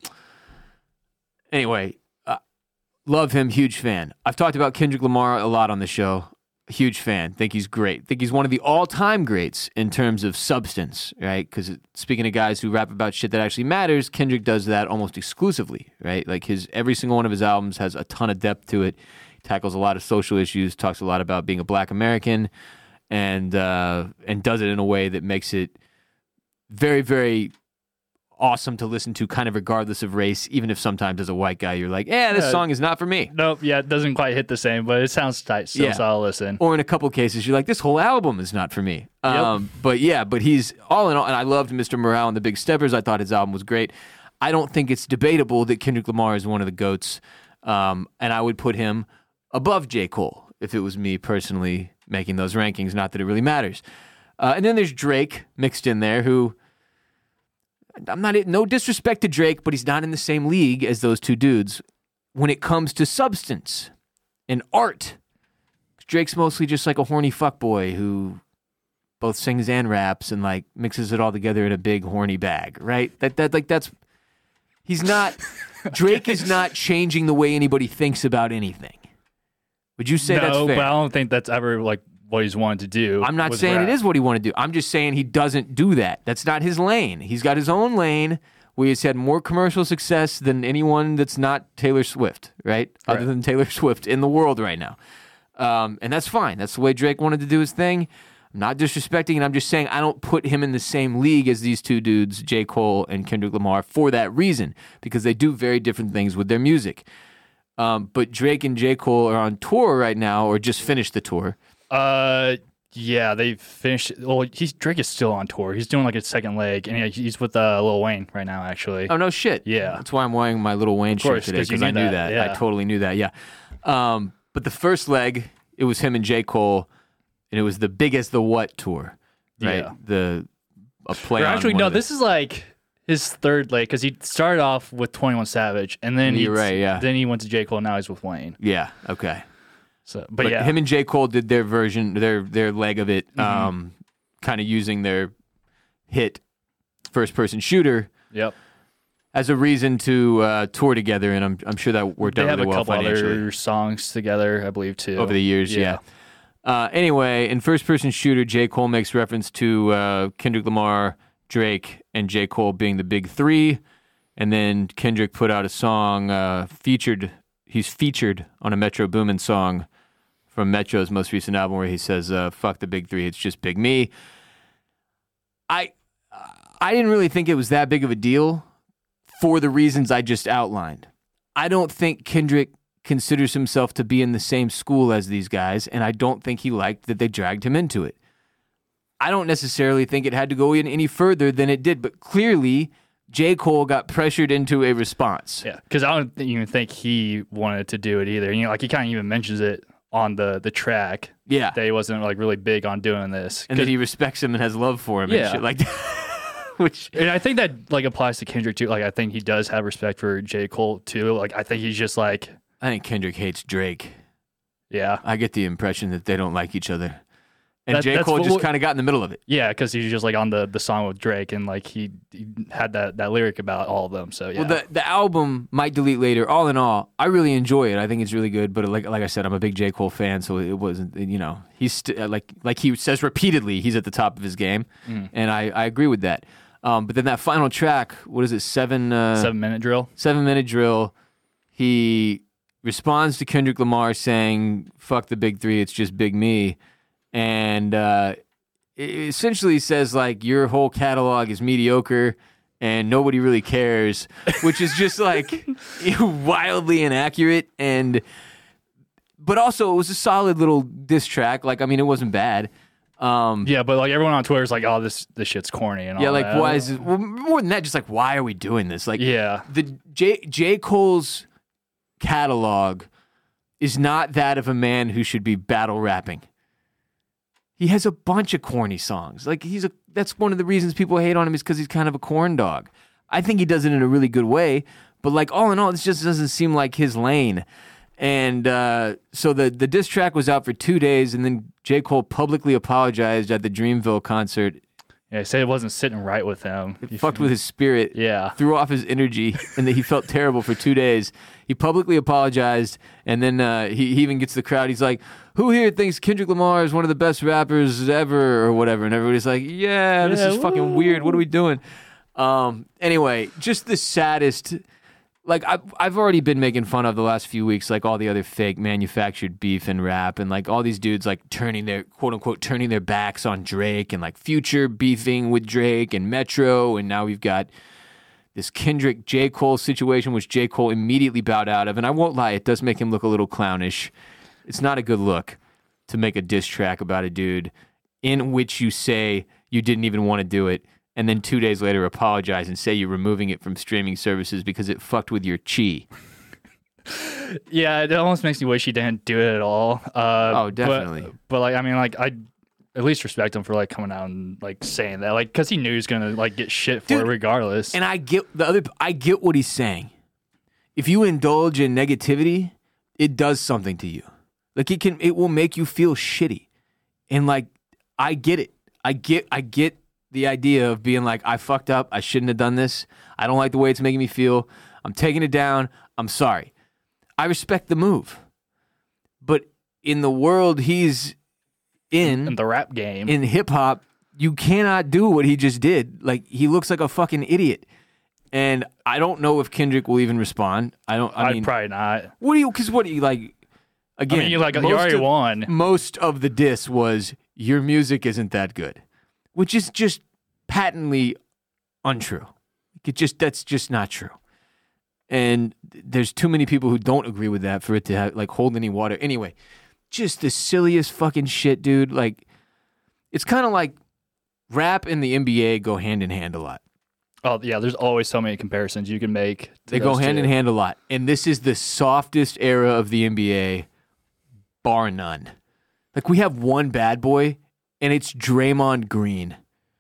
[SPEAKER 3] Anyway, uh, love him. Huge fan. I've talked about Kendrick Lamar a lot on the show. Huge fan. Think he's great. Think he's one of the all-time greats in terms of substance, right? Because speaking of guys who rap about shit that actually matters, Kendrick does that almost exclusively, right? Like his every single one of his albums has a ton of depth to it. Tackles a lot of social issues. Talks a lot about being a Black American, and uh, and does it in a way that makes it very, very awesome to listen to, kind of regardless of race, even if sometimes as a white guy you're like, yeah, this
[SPEAKER 4] Yeah.
[SPEAKER 3] song is not for me.
[SPEAKER 4] Nope, yeah, it doesn't quite hit the same, but it sounds tight still,
[SPEAKER 3] Yeah.
[SPEAKER 4] so I'll listen.
[SPEAKER 3] Or in a couple cases you're like, this whole album is not for me.
[SPEAKER 4] Yep.
[SPEAKER 3] Um, but yeah, but he's all in all, and I loved Mister Morale and the Big Steppers. I thought his album was great. I don't think it's debatable that Kendrick Lamar is one of the GOATs, um, and I would put him above J. Cole if it was me personally making those rankings, not that it really matters. Uh, and then there's Drake mixed in there, who I'm not, no disrespect to Drake, but he's not in the same league as those two dudes when it comes to substance and art. Drake's mostly just like a horny fuckboy who both sings and raps and like mixes it all together in a big horny bag, right? That that like that's he's not Drake is not changing the way anybody thinks about anything. Would you say
[SPEAKER 4] no,
[SPEAKER 3] that's fair?
[SPEAKER 4] but I don't think that's ever like what he's wanted to do.
[SPEAKER 3] I'm not
[SPEAKER 4] with
[SPEAKER 3] saying
[SPEAKER 4] rap.
[SPEAKER 3] it is what he wanted to do. I'm just saying he doesn't do that. That's not his lane. He's got his own lane where he's had more commercial success than anyone that's not Taylor Swift, right? Other
[SPEAKER 4] Right.
[SPEAKER 3] than Taylor Swift in the world right now. Um, and that's fine. That's the way Drake wanted to do his thing. I'm not disrespecting it. I'm just saying I don't put him in the same league as these two dudes, J. Cole and Kendrick Lamar, for that reason, because they do very different things with their music. Um, but Drake and J. Cole are on tour right now, or just finished the tour.
[SPEAKER 4] Uh, yeah, they finished. Well, he's Drake is still on tour. He's doing like a second leg, and he- he's with uh, Lil Wayne right now. Actually,
[SPEAKER 3] Oh, no shit.
[SPEAKER 4] Yeah.
[SPEAKER 3] That's why I'm wearing my Little Wayne shirt
[SPEAKER 4] course,
[SPEAKER 3] today,
[SPEAKER 4] 'cause you
[SPEAKER 3] because I
[SPEAKER 4] knew
[SPEAKER 3] knew
[SPEAKER 4] that,
[SPEAKER 3] that. I
[SPEAKER 4] yeah.
[SPEAKER 3] totally knew that, yeah. Um, but the first leg, it was him and J. Cole, and it was the Big As The What tour, right?
[SPEAKER 4] Yeah.
[SPEAKER 3] The a play
[SPEAKER 4] Or
[SPEAKER 3] on
[SPEAKER 4] actually,
[SPEAKER 3] one
[SPEAKER 4] no.
[SPEAKER 3] of the-
[SPEAKER 4] This is like his third leg because he started off with twenty-one Savage, and then
[SPEAKER 3] You're
[SPEAKER 4] he
[SPEAKER 3] right, yeah.
[SPEAKER 4] then he went to J. Cole. Now he's with Wayne.
[SPEAKER 3] Yeah, okay.
[SPEAKER 4] So, but,
[SPEAKER 3] But
[SPEAKER 4] yeah,
[SPEAKER 3] him and J. Cole did their version, their their leg of it,
[SPEAKER 4] Mm-hmm.
[SPEAKER 3] um, kind of using their hit First Person Shooter
[SPEAKER 4] yep.
[SPEAKER 3] as a reason to uh, tour together, and I'm I'm sure that worked
[SPEAKER 4] They
[SPEAKER 3] out
[SPEAKER 4] have
[SPEAKER 3] really
[SPEAKER 4] a
[SPEAKER 3] well
[SPEAKER 4] couple
[SPEAKER 3] financially.
[SPEAKER 4] other songs together, I believe, too.
[SPEAKER 3] Over the years, yeah. Uh, anyway, in First Person Shooter, J. Cole makes reference to uh, Kendrick Lamar, Drake, and J. Cole being the big three. And then Kendrick put out a song uh, featured, he's featured on a Metro Boomin song from Metro's most recent album where he says, uh, fuck the big three, it's just Big Me. I, I didn't really think it was that big of a deal for the reasons I just outlined. I don't think Kendrick considers himself to be in the same school as these guys, and I don't think he liked that they dragged him into it. I don't necessarily think it had to go in any further than it did, but clearly J. Cole got pressured into a response.
[SPEAKER 4] Yeah, because I don't th- even think he wanted to do it either. You know, like he kind of even mentions it on the the track.
[SPEAKER 3] Yeah.
[SPEAKER 4] that he wasn't like really big on doing this,
[SPEAKER 3] And that he respects him and has love for him and
[SPEAKER 4] Yeah.
[SPEAKER 3] shit like that. Which
[SPEAKER 4] and I think that like applies to Kendrick too. Like I think he does have respect for J. Cole too. Like I think he's just like,
[SPEAKER 3] I think Kendrick hates Drake.
[SPEAKER 4] yeah,
[SPEAKER 3] I get the impression that they don't like each other. And
[SPEAKER 4] That-
[SPEAKER 3] J.
[SPEAKER 4] that's
[SPEAKER 3] Cole
[SPEAKER 4] what-
[SPEAKER 3] just kind of got in the middle of it.
[SPEAKER 4] yeah, because he's just like on the the song with Drake, and like he, he had that that lyric about all of them. So yeah,
[SPEAKER 3] Well, the the album Might Delete Later, all in all, I really enjoy it. I think it's really good. But like like I said, I'm a big J. Cole fan, so it wasn't, you know, he's st- like like he says repeatedly, he's at the top of his game,
[SPEAKER 4] Mm.
[SPEAKER 3] and I, I agree with that. Um, but then that final track, what is it, seven uh,
[SPEAKER 4] seven minute drill.
[SPEAKER 3] seven minute drill, he responds to Kendrick Lamar saying, "Fuck the big three, it's just Big Me," and uh, it essentially says like your whole catalog is mediocre and nobody really cares, which is just like wildly inaccurate. And but also it was a solid little diss track. Like I mean, it wasn't bad. Um,
[SPEAKER 4] Yeah, but like everyone on Twitter is like, oh, this this shit's corny and all
[SPEAKER 3] yeah, like
[SPEAKER 4] that.
[SPEAKER 3] why is it? Well, more than that, just like why are we doing this? Like
[SPEAKER 4] Yeah,
[SPEAKER 3] the J J Cole's catalog is not that of a man who should be battle rapping. He has a bunch of corny songs. Like he's a that's one of the reasons people hate on him is because he's kind of a corn dog. I think he does it in a really good way, but like all in all, this just doesn't seem like his lane. And uh, so the the diss track was out for two days, and then J. Cole publicly apologized at the Dreamville concert.
[SPEAKER 4] yeah. He said it wasn't sitting right with him.
[SPEAKER 3] It fucked with his spirit.
[SPEAKER 4] Yeah.
[SPEAKER 3] Threw off his energy, and that he felt terrible for two days. He publicly apologized, and then uh, he, he even gets the crowd. He's like, "Who here thinks Kendrick Lamar is one of the best rappers ever, or whatever?" And everybody's like, "Yeah, this
[SPEAKER 4] Yeah,
[SPEAKER 3] is fucking
[SPEAKER 4] woo."
[SPEAKER 3] weird. What are we doing?" Um. Anyway, just the saddest. Like I've I've already been making fun of the last few weeks, like all the other fake manufactured beef and rap, and like all these dudes like turning their quote unquote turning their backs on Drake, and like Future beefing with Drake and Metro, and now we've got this Kendrick J. Cole situation, which J. Cole immediately bowed out of. And I won't lie, it does make him look a little clownish. It's not a good look to make a diss track about a dude in which you say you didn't even want to do it, and then two days later apologize and say you're removing it from streaming services because it fucked with your chi.
[SPEAKER 4] Yeah, it almost makes me wish he didn't do it at all. Uh,
[SPEAKER 3] Oh,
[SPEAKER 4] but-
[SPEAKER 3] definitely.
[SPEAKER 4] But, like, I mean, like, I at least respect him for like coming out and like saying that, like, because he knew he was gonna like get shit for
[SPEAKER 3] Dude,
[SPEAKER 4] it regardless.
[SPEAKER 3] And I get the other. I get what he's saying. If you indulge in negativity, it does something to you. Like it can, it will make you feel shitty. And like, I get it. I get, I get the idea of being like, I fucked up. I shouldn't have done this. I don't like the way it's making me feel. I'm taking it down. I'm sorry. I respect the move. But in the world he's in,
[SPEAKER 4] in the rap game,
[SPEAKER 3] in hip hop, you cannot do what he just did. Like he looks like a fucking idiot. And I don't know if Kendrick will even respond. I don't. I
[SPEAKER 4] I'd
[SPEAKER 3] mean,
[SPEAKER 4] probably not.
[SPEAKER 3] what do you? Because what do you like? Again,
[SPEAKER 4] I mean, you like you
[SPEAKER 3] most
[SPEAKER 4] already
[SPEAKER 3] of,
[SPEAKER 4] won.
[SPEAKER 3] Most of the diss was your music isn't that good, which is just patently untrue. It just that's just not true. And there's too many people who don't agree with that for it to have, like hold any water. Anyway, just the silliest fucking shit, dude. Like, it's kind of like rap and the N B A go hand in hand a lot.
[SPEAKER 4] Oh yeah, there's always so many comparisons you can make. to
[SPEAKER 3] They go
[SPEAKER 4] those
[SPEAKER 3] hand
[SPEAKER 4] two.
[SPEAKER 3] in hand a lot. And this is the softest era of the N B A, bar none. Like, we have one bad boy, and it's Draymond Green.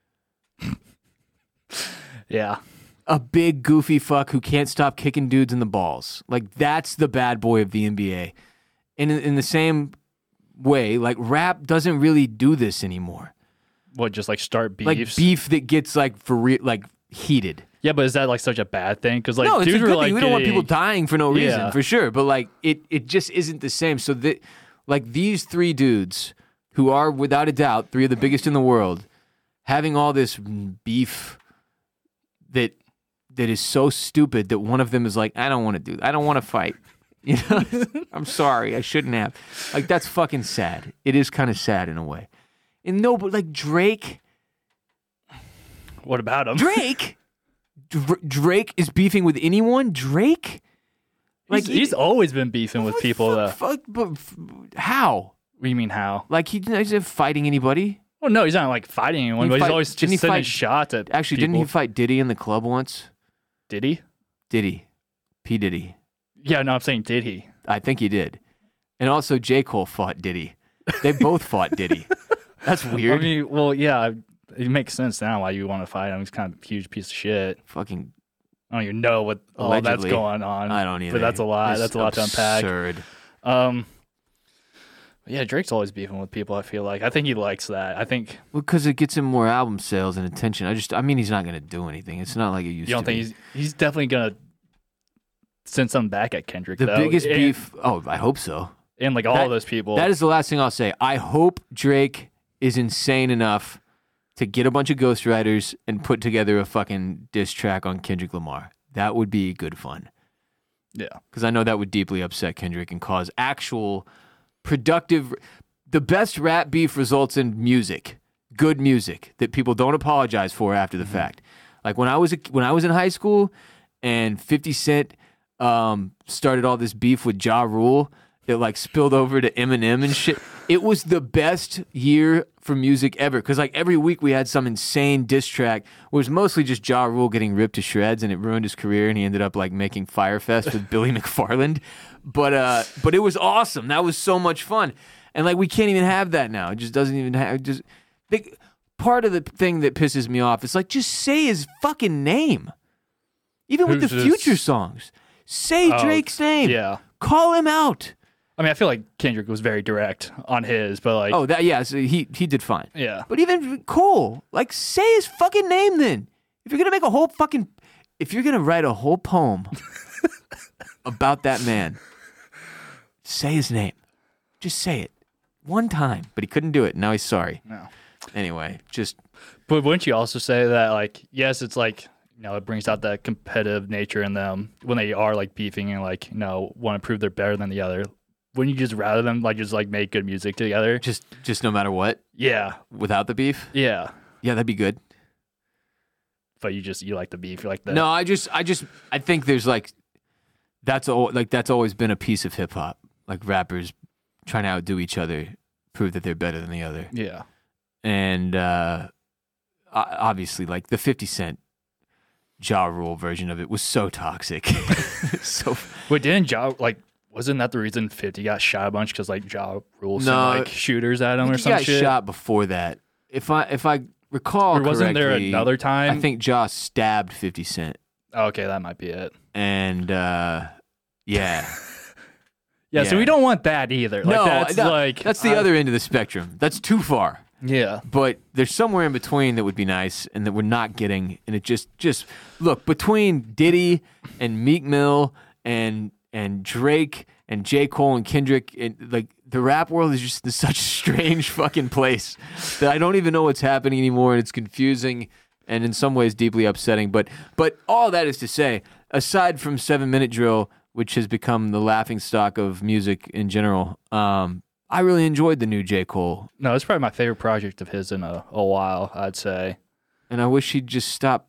[SPEAKER 4] Yeah,
[SPEAKER 3] A big, goofy fuck who can't stop kicking dudes in the balls. Like, that's the bad boy of the N B A. And in, in the same way, like, rap doesn't really do this anymore.
[SPEAKER 4] what just like start beefs?
[SPEAKER 3] Like, beef that gets, like, for real, like, heated.
[SPEAKER 4] Yeah, but is that like such a bad thing? Because like
[SPEAKER 3] no, it's a
[SPEAKER 4] dudes
[SPEAKER 3] good
[SPEAKER 4] were
[SPEAKER 3] thing.
[SPEAKER 4] like
[SPEAKER 3] We don't want
[SPEAKER 4] getting-
[SPEAKER 3] people dying for no reason,
[SPEAKER 4] Yeah.
[SPEAKER 3] for sure. But like, it it just isn't the same. So that, like, these three dudes, who are without a doubt three of the biggest in the world, having all this beef that that is so stupid that one of them is like, I don't want to do. I don't want to fight. You know, I'm sorry, I shouldn't have. Like, that's fucking sad. It is kind of sad in a way. And no, but like Drake,
[SPEAKER 4] What about him?
[SPEAKER 3] Drake. Dr- Drake is beefing with anyone? Drake?
[SPEAKER 4] Like he's, he's always been beefing with
[SPEAKER 3] What
[SPEAKER 4] people.
[SPEAKER 3] the
[SPEAKER 4] Though.
[SPEAKER 3] Fuck, but f- how?
[SPEAKER 4] What do you mean how?
[SPEAKER 3] Like he, he's not fighting anybody.
[SPEAKER 4] Well, no, he's not like fighting anyone,
[SPEAKER 3] He
[SPEAKER 4] but
[SPEAKER 3] fight-
[SPEAKER 4] he's always
[SPEAKER 3] didn't he
[SPEAKER 4] just sending
[SPEAKER 3] fight-
[SPEAKER 4] shots at
[SPEAKER 3] Actually,
[SPEAKER 4] people.
[SPEAKER 3] didn't he fight Diddy in the club once?
[SPEAKER 4] Did he?
[SPEAKER 3] Diddy. P. Diddy.
[SPEAKER 4] Yeah, no, I'm saying did he?
[SPEAKER 3] I think he did. And also J. Cole fought Diddy. They both fought Diddy. That's weird.
[SPEAKER 4] I mean, well, yeah, it makes sense now why you want to fight him. He's kind of a huge piece of shit.
[SPEAKER 3] Fucking
[SPEAKER 4] I don't even know what all
[SPEAKER 3] Allegedly.
[SPEAKER 4] that's going on.
[SPEAKER 3] I don't either.
[SPEAKER 4] But that's a lot.
[SPEAKER 3] It's
[SPEAKER 4] that's a lot to unpack.
[SPEAKER 3] absurd.
[SPEAKER 4] Um, yeah, Drake's always beefing with people, I feel like. I think he likes that. I think
[SPEAKER 3] Well, because it gets him more album sales and attention. I just, I mean, he's not going to do anything. It's not like it used
[SPEAKER 4] you don't
[SPEAKER 3] to
[SPEAKER 4] think
[SPEAKER 3] be.
[SPEAKER 4] he's he's definitely gonna send something back at Kendrick.
[SPEAKER 3] The
[SPEAKER 4] though.
[SPEAKER 3] biggest
[SPEAKER 4] and,
[SPEAKER 3] beef, oh, I hope so.
[SPEAKER 4] and like all
[SPEAKER 3] That-
[SPEAKER 4] of those people.
[SPEAKER 3] That is the last thing I'll say. I hope Drake is insane enough to get a bunch of ghostwriters and put together a fucking diss track on Kendrick Lamar. That would be good fun.
[SPEAKER 4] yeah.
[SPEAKER 3] Because I know that would deeply upset Kendrick and cause actual productive. The best rap beef results in music, good music that people don't apologize for after the fact. Like when I was a, when I was in high school, and fifty Cent um, started all this beef with Ja Rule. It like spilled over to Eminem and shit. It was the best year for music ever because like every week we had some insane diss track. It was mostly just Ja Rule getting ripped to shreds and it ruined his career and he ended up like making Firefest with Billy McFarland. But uh, but it was awesome. That was so much fun. And like we can't even have that now. It just doesn't even have. Just they, part of the thing that pisses me off is like just say his fucking name. Even with
[SPEAKER 4] Who's
[SPEAKER 3] the
[SPEAKER 4] this?
[SPEAKER 3] Future songs, say
[SPEAKER 4] Oh,
[SPEAKER 3] Drake's name.
[SPEAKER 4] Yeah.
[SPEAKER 3] Call him out.
[SPEAKER 4] I mean, I feel like Kendrick was very direct on his, but like,
[SPEAKER 3] Oh, that yeah. So he he did fine.
[SPEAKER 4] yeah.
[SPEAKER 3] But even Cole, like, say his fucking name then. If you're gonna make a whole fucking, if you're gonna write a whole poem about that man, say his name. Just say it one time. But he couldn't do it. Now he's sorry.
[SPEAKER 4] No.
[SPEAKER 3] Anyway, just
[SPEAKER 4] But wouldn't you also say that, like, yes, it's like, you know, it brings out that competitive nature in them when they are like beefing and like, you know, want to prove they're better than the other. Wouldn't you just rather them like just like make good music together?
[SPEAKER 3] just just no matter what,
[SPEAKER 4] Yeah,
[SPEAKER 3] without the beef.
[SPEAKER 4] yeah.
[SPEAKER 3] Yeah, that'd be good.
[SPEAKER 4] But you just you like the beef, you like the
[SPEAKER 3] No, I just I just I think there's like that's all like that's always been a piece of hip hop. Like rappers trying to outdo each other, prove that they're better than the other.
[SPEAKER 4] yeah.
[SPEAKER 3] And uh o- obviously like the fifty Cent Ja Rule version of it was so toxic. so
[SPEAKER 4] Wait, didn't Ja like wasn't that the reason fifty got shot a bunch because like Ja Rule sent
[SPEAKER 3] No.
[SPEAKER 4] like shooters at him or
[SPEAKER 3] he
[SPEAKER 4] some
[SPEAKER 3] got
[SPEAKER 4] shit?
[SPEAKER 3] shot before that. If I if I recall
[SPEAKER 4] Or wasn't there
[SPEAKER 3] correctly,
[SPEAKER 4] another time?
[SPEAKER 3] I think Ja stabbed fifty Cent.
[SPEAKER 4] Oh, okay, that might be it.
[SPEAKER 3] And uh yeah.
[SPEAKER 4] Yeah, so
[SPEAKER 3] Yeah.
[SPEAKER 4] we don't want that either. Like
[SPEAKER 3] no,
[SPEAKER 4] that's
[SPEAKER 3] no,
[SPEAKER 4] like
[SPEAKER 3] that's the
[SPEAKER 4] I-
[SPEAKER 3] other end of the spectrum. That's too far.
[SPEAKER 4] Yeah.
[SPEAKER 3] But there's somewhere in between that would be nice and that we're not getting. And it just, just look between Diddy and Meek Mill and and Drake and J. Cole and Kendrick and like the rap world is just such a strange fucking place that I don't even know what's happening anymore and it's confusing and in some ways deeply upsetting. But but all that is to say, aside from Seven Minute Drill, which has become the laughingstock of music in general, um, I really enjoyed the new J. Cole.
[SPEAKER 4] No, it's probably my favorite project of his in a, a while, I'd say.
[SPEAKER 3] And I wish he'd just stop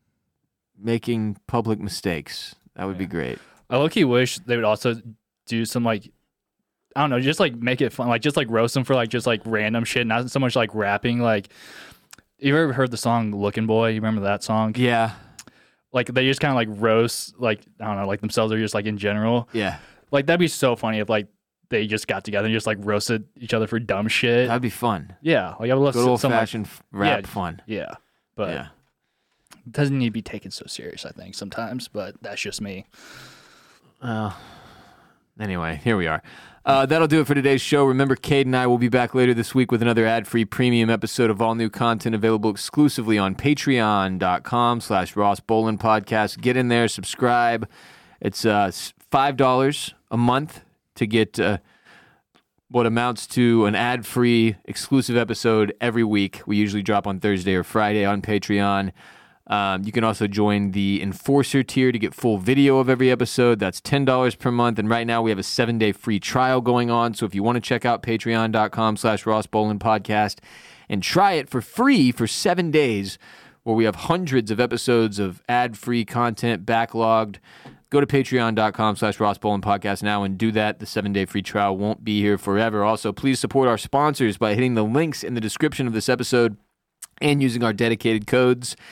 [SPEAKER 3] making public mistakes. That would be great.
[SPEAKER 4] I low-key wish they would also do some like I don't know, just like make it fun, like just like roast them for like just like random shit, not so much like rapping. Like, you ever heard the song "Looking Boy"? You remember that song?
[SPEAKER 3] Yeah.
[SPEAKER 4] Like they just kind of like roast, like I don't know, like themselves or just like in general.
[SPEAKER 3] Yeah.
[SPEAKER 4] Like that'd be so funny if like they just got together and just like roasted each other for dumb shit.
[SPEAKER 3] That'd be fun.
[SPEAKER 4] Yeah, like I would love
[SPEAKER 3] Good
[SPEAKER 4] some
[SPEAKER 3] old
[SPEAKER 4] some, like,
[SPEAKER 3] fashioned rap
[SPEAKER 4] yeah,
[SPEAKER 3] fun.
[SPEAKER 4] yeah, but
[SPEAKER 3] Yeah.
[SPEAKER 4] it doesn't need to be taken so serious. I think sometimes, but that's just me.
[SPEAKER 3] Well, anyway, here we are. Uh, that'll do it for today's show. Remember, Cade and I will be back later this week with another ad-free premium episode of all new content available exclusively on patreon.com slash Ross Bolin Podcast. Get in there, subscribe. It's uh, five dollars a month to get uh, what amounts to an ad-free exclusive episode every week. We usually drop on Thursday or Friday on Patreon. Um, you can also join the Enforcer tier to get full video of every episode. That's ten dollars per month. And right now we have a seven-day free trial going on. So if you want to check out patreon.com slash Ross Bolin Podcast and try it for free for seven days, where we have hundreds of episodes of ad-free content backlogged, go to patreon.com slash Ross Bolin Podcast now and do that. The seven-day free trial won't be here forever. Also, please support our sponsors by hitting the links in the description of this episode and using our dedicated codes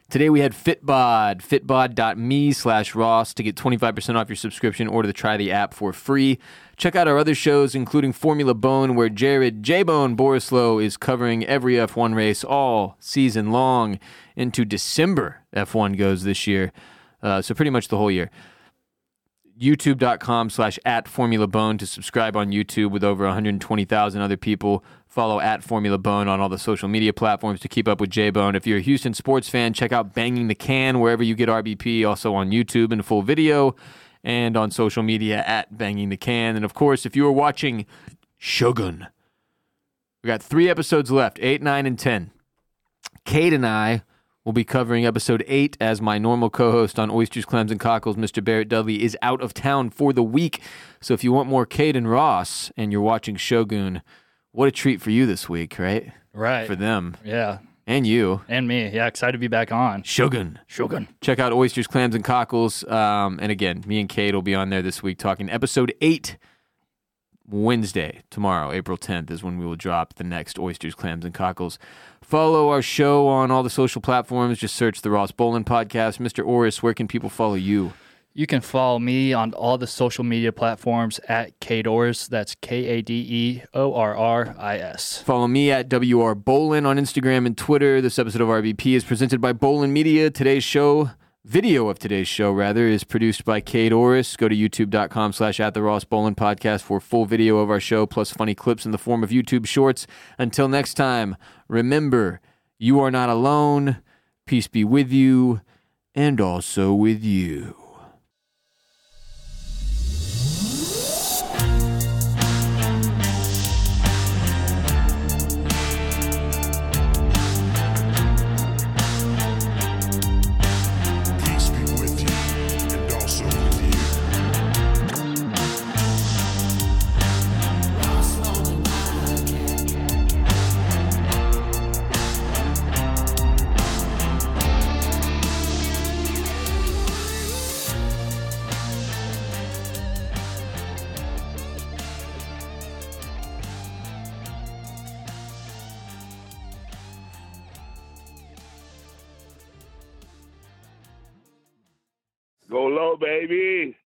[SPEAKER 3] Today we had Fitbod, fitbod.me slash Ross to get twenty-five percent off your subscription or to try the app for free. Check out our other shows, including Formula Bone, where Jared J-Bone Borislow is covering every F one race all season long. Into December, F one goes this year, uh, so pretty much the whole year. YouTube.com slash at Formula Bone to subscribe on YouTube with over one hundred twenty thousand other people. Follow at Formula Bone on all the social media platforms to keep up with J-Bone. If you're a Houston sports fan, check out Banging the Can wherever you get R B P, also on YouTube in full video and on social media at Banging the Can. And of course, if you are watching Shogun, we got three episodes left, eight, nine, and ten. Cade and I will be covering episode eight as my normal co-host on Oysters, Clams, and Cockles, Mister Barrett Dudley, is out of town for the week. So if you want more Cade and Ross and you're watching Shogun, what a treat for you this week, right?
[SPEAKER 4] Right.
[SPEAKER 3] For them.
[SPEAKER 4] Yeah.
[SPEAKER 3] And you.
[SPEAKER 4] And me. Yeah, excited to be back on.
[SPEAKER 3] Shogun.
[SPEAKER 4] Shogun.
[SPEAKER 3] Check out Oysters, Clams, and Cockles. Um, and again, me and Cade will be on there this week talking episode eight. Wednesday, tomorrow, April tenth, is when we will drop the next Oysters, Clams, and Cockles. Follow our show on all the social platforms. Just search the Ross Bolin Podcast. Mister Orris, where can people follow you?
[SPEAKER 4] You can follow me on all the social media platforms at Cade Orris. That's K A D E O R R I S.
[SPEAKER 3] Follow me at W R Bolin on Instagram and Twitter. This episode of R B P is presented by Bolin Media. Today's show, video of today's show, rather, is produced by Cade Orris. Go to youtube.com slash at the Ross Bolin Podcast for full video of our show, plus funny clips in the form of YouTube shorts. Until next time, remember, you are not alone. Peace be with you, and also with you.
[SPEAKER 2] Peace be with you, and also with you.
[SPEAKER 5] Go low, baby.